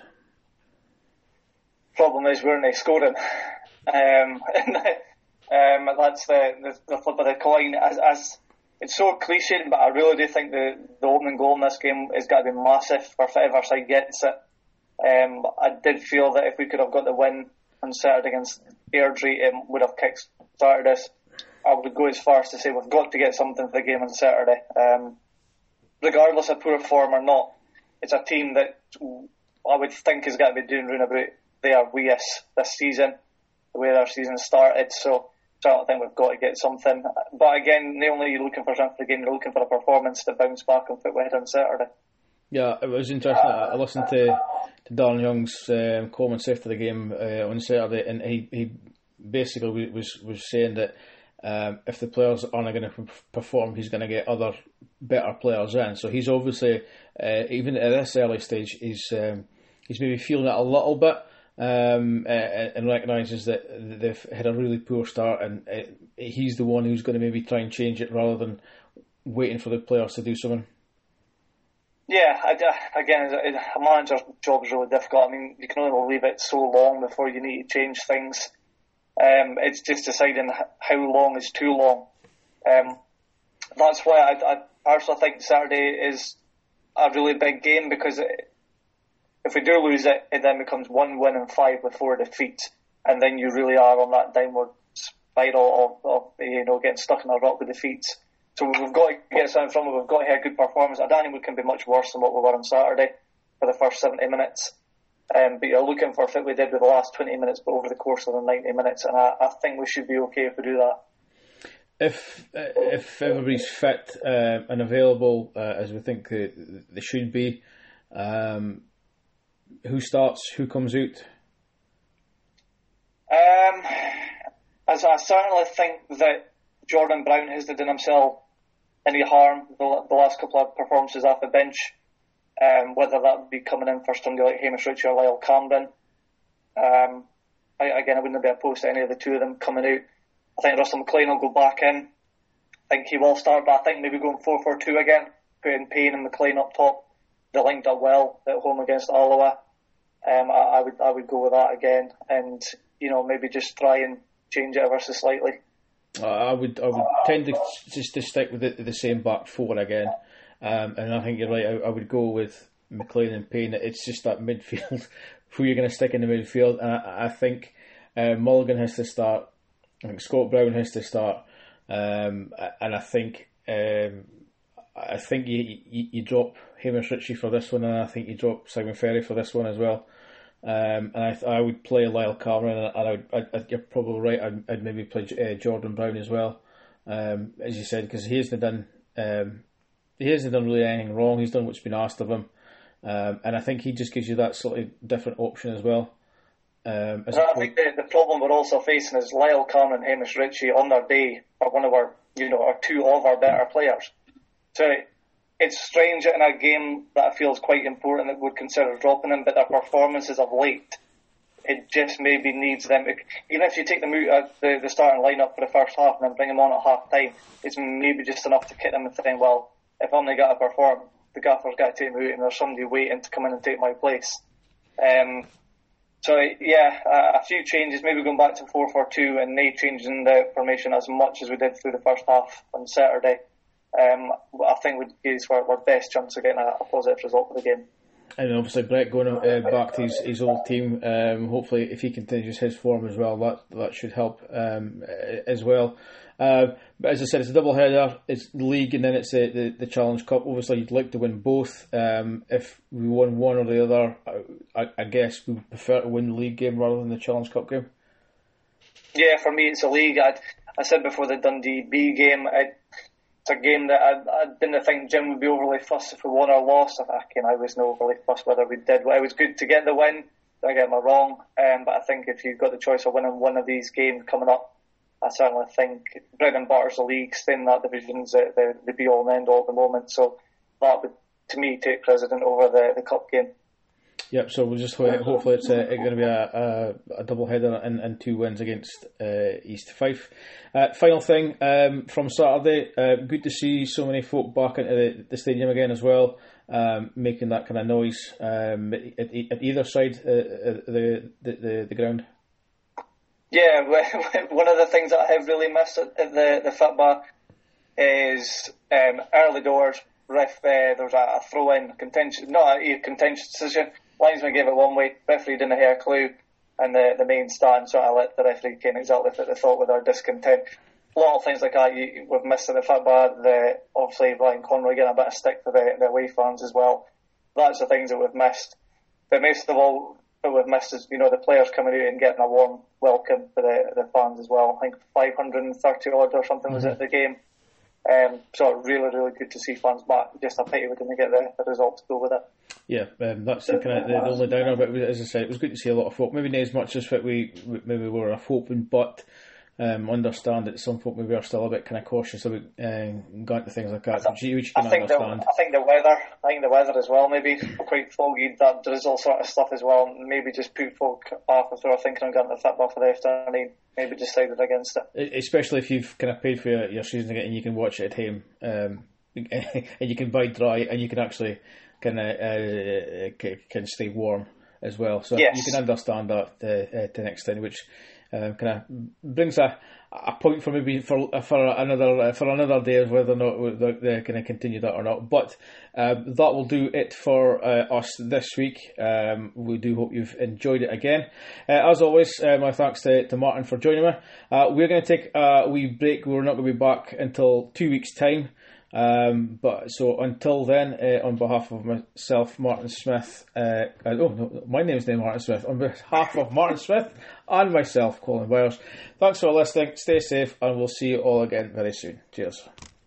Problem is we're not scoring. Um, um, that's the, the the flip of the coin. As, as it's so cliched, but I really do think the the opening goal in this game is got to be massive for whatever side gets it. Um, I did feel that if we could have got the win on Saturday against Airdrie, it would have kick-started us. I would go as far as to say we've got to get something for the game on Saturday. Um, regardless of poor form or not, it's a team that I would think has got to be doing round about their weakest this season, the way their season started. So, so I think we've got to get something. But again, not only are you looking for something for the game, you're looking for a performance to bounce back and put ahead on Saturday. Yeah, it was interesting. I listened to, to Darren Young's um, comments after the game uh, on Saturday, and he, he basically was was saying that um, if the players aren't going to perform, he's going to get other better players in. So he's obviously, uh, even at this early stage, he's um, he's maybe feeling it a little bit um, and, and recognises that they've had a really poor start, and uh, he's the one who's going to maybe try and change it rather than waiting for the players to do something. Yeah, I, again, a manager's job is really difficult. I mean, you can only leave it so long before you need to change things. Um, it's just deciding how long is too long. Um, that's why I, I personally think Saturday is a really big game, because it, if we do lose it, it then becomes one win and five with four defeats, and then you really are on that downward spiral of, of you know getting stuck in a rut with defeats. So we've got to get something from it. We've got to have a good performance. I don't think we can be much worse than what we were on Saturday for the first seventy minutes. Um, but you're looking for what we did with the last twenty minutes, but over the course of the ninety minutes, and I, I think we should be okay if we do that. If uh, if everybody's fit uh, and available, uh, as we think they, they should be, um, who starts? Who comes out? Um, as I certainly think that Jordan Brown hasn't done himself any harm the, the last couple of performances off the bench, um, whether that would be coming in for somebody like Hamish Ritchie or Lyle Camden. Um, I, again, I wouldn't be opposed to any of the two of them coming out. I think Russell McLean will go back in. I think he will start, but I think maybe going four four two again, putting Payne and McLean up top. They linked up well at home against Alloa. Um, I, I would I would go with that again, and you know maybe just try and change it ever so slightly. I would I would tend to just to stick with the, the same back four again, um, and I think you're right. I, I would go with McLean and Payne. It's just that midfield, who you're going to stick in the midfield, and I, I think uh, Mulligan has to start. I think Scott Brown has to start, um, and I think um, I think you, you you drop Hamish Ritchie for this one, and I think you drop Simon Ferry for this one as well. Um, and I, I would play Lyle Cameron, and I would, I, I, you're probably right. I'd, I'd maybe play uh, Jordan Brown as well, um, as you said, because he hasn't done um, he hasn't done really anything wrong. He's done what's been asked of him, um, and I think he just gives you that slightly different option as well. Um, as I think the, the problem we're also facing is Lyle Cameron and Hamish Ritchie on their day are one of our, you know, are two of our better players. So it's strange in a game that I feel is quite important that would consider dropping them, but their performances of late, it just maybe needs them. Even if you take them out of the, the starting lineup for the first half and then bring them on at half time, it's maybe just enough to kick them and think, well, if I'm not going to perform, the gaffer's got to take me out and there's somebody waiting to come in and take my place. Um, so, yeah, uh, a few changes, maybe going back to four four two and not changing the formation as much as we did through the first half on Saturday. Um, I think would give us our, our best chance of getting a, a positive result for the game. And obviously Brett going uh, back to his, his old team. Um, hopefully, if he continues his form as well, that that should help um, as well. Uh, but as I said, it's a double header. It's the league, and then it's the, the, the Challenge Cup. Obviously, you'd like to win both. Um, if we won one or the other, I, I guess we would prefer to win the league game rather than the Challenge Cup game. Yeah, for me, it's a league. I'd, I said before the Dundee B game. I'd, It's a game that I, I didn't think Jim would be overly fussed if we won or lost. I reckon I was no overly fussed whether we did. It was good to get the win, don't get me wrong, um, but I think if you've got the choice of winning one of these games coming up, I certainly think bread and butter's the league, staying in that division's the, the, the be-all and end-all at the moment, so that would, to me, take precedent over the, the cup game. Yep, so we'll just hopefully it's uh, going to be a, a, a double header and, and two wins against uh, East Fife. Uh, final thing um, from Saturday, uh, good to see so many folk back into the, the stadium again as well, um, making that kind of noise um, at, at either side uh, of the, the, the ground. Yeah, one of the things that I have really missed at the, the football is um, early doors. Ref, uh, there was a, a throw-in contentious, not a contentious decision. Linesman gave it one way, referee didn't hear a clue, and the, the main stand sort of let the referee ken exactly what they thought with their discontent. A lot of things like that you, we've missed in the football. The, obviously, Ryan Conroy getting a bit of stick for the, the away fans as well. That's the things that we've missed. But most of all, what we've missed is, you know, the players coming out and getting a warm welcome for the, the fans as well. I think five hundred thirty odd or something was at the game. Um, so really, really good to see fans back. Just a pity we didn't get the, the result to go with it. Yeah, um, that's the, kind of the, the only downer. But as I said, it was good to see a lot of folk. Maybe not as much as what we maybe were hoping, but um, understand that some folk maybe are still a bit kind of cautious about um, going to things like that, which you, which you can I think understand. The, I think the weather, I think the weather as well, maybe quite foggy. That drizzle sort of stuff as well. Maybe just put folk off if they were thinking of going to football for the afternoon. Maybe decided against it. Especially if you've kind of paid for your, your season ticket and you can watch it at home, um, and you can buy dry and you can actually kind of uh, can stay warm as well. So yes. You can understand that uh, uh, to an extent, which um, kind of brings a, a point for maybe for for another uh, for another day of whether or not they're, they're going to continue that or not. But um, that will do it for uh, us this week. Um, we do hope you've enjoyed it again. Uh, as always, uh, my thanks to, to Martin for joining me. Uh, we're going to take a wee break. We're not going to be back until two weeks' time. Um, but so until then, uh, on behalf of myself, Martin Smith, uh, oh no, my name's name Martin Smith. On behalf of Martin Smith and myself, Colin Byers, thanks for listening. Stay safe, and we'll see you all again very soon. Cheers.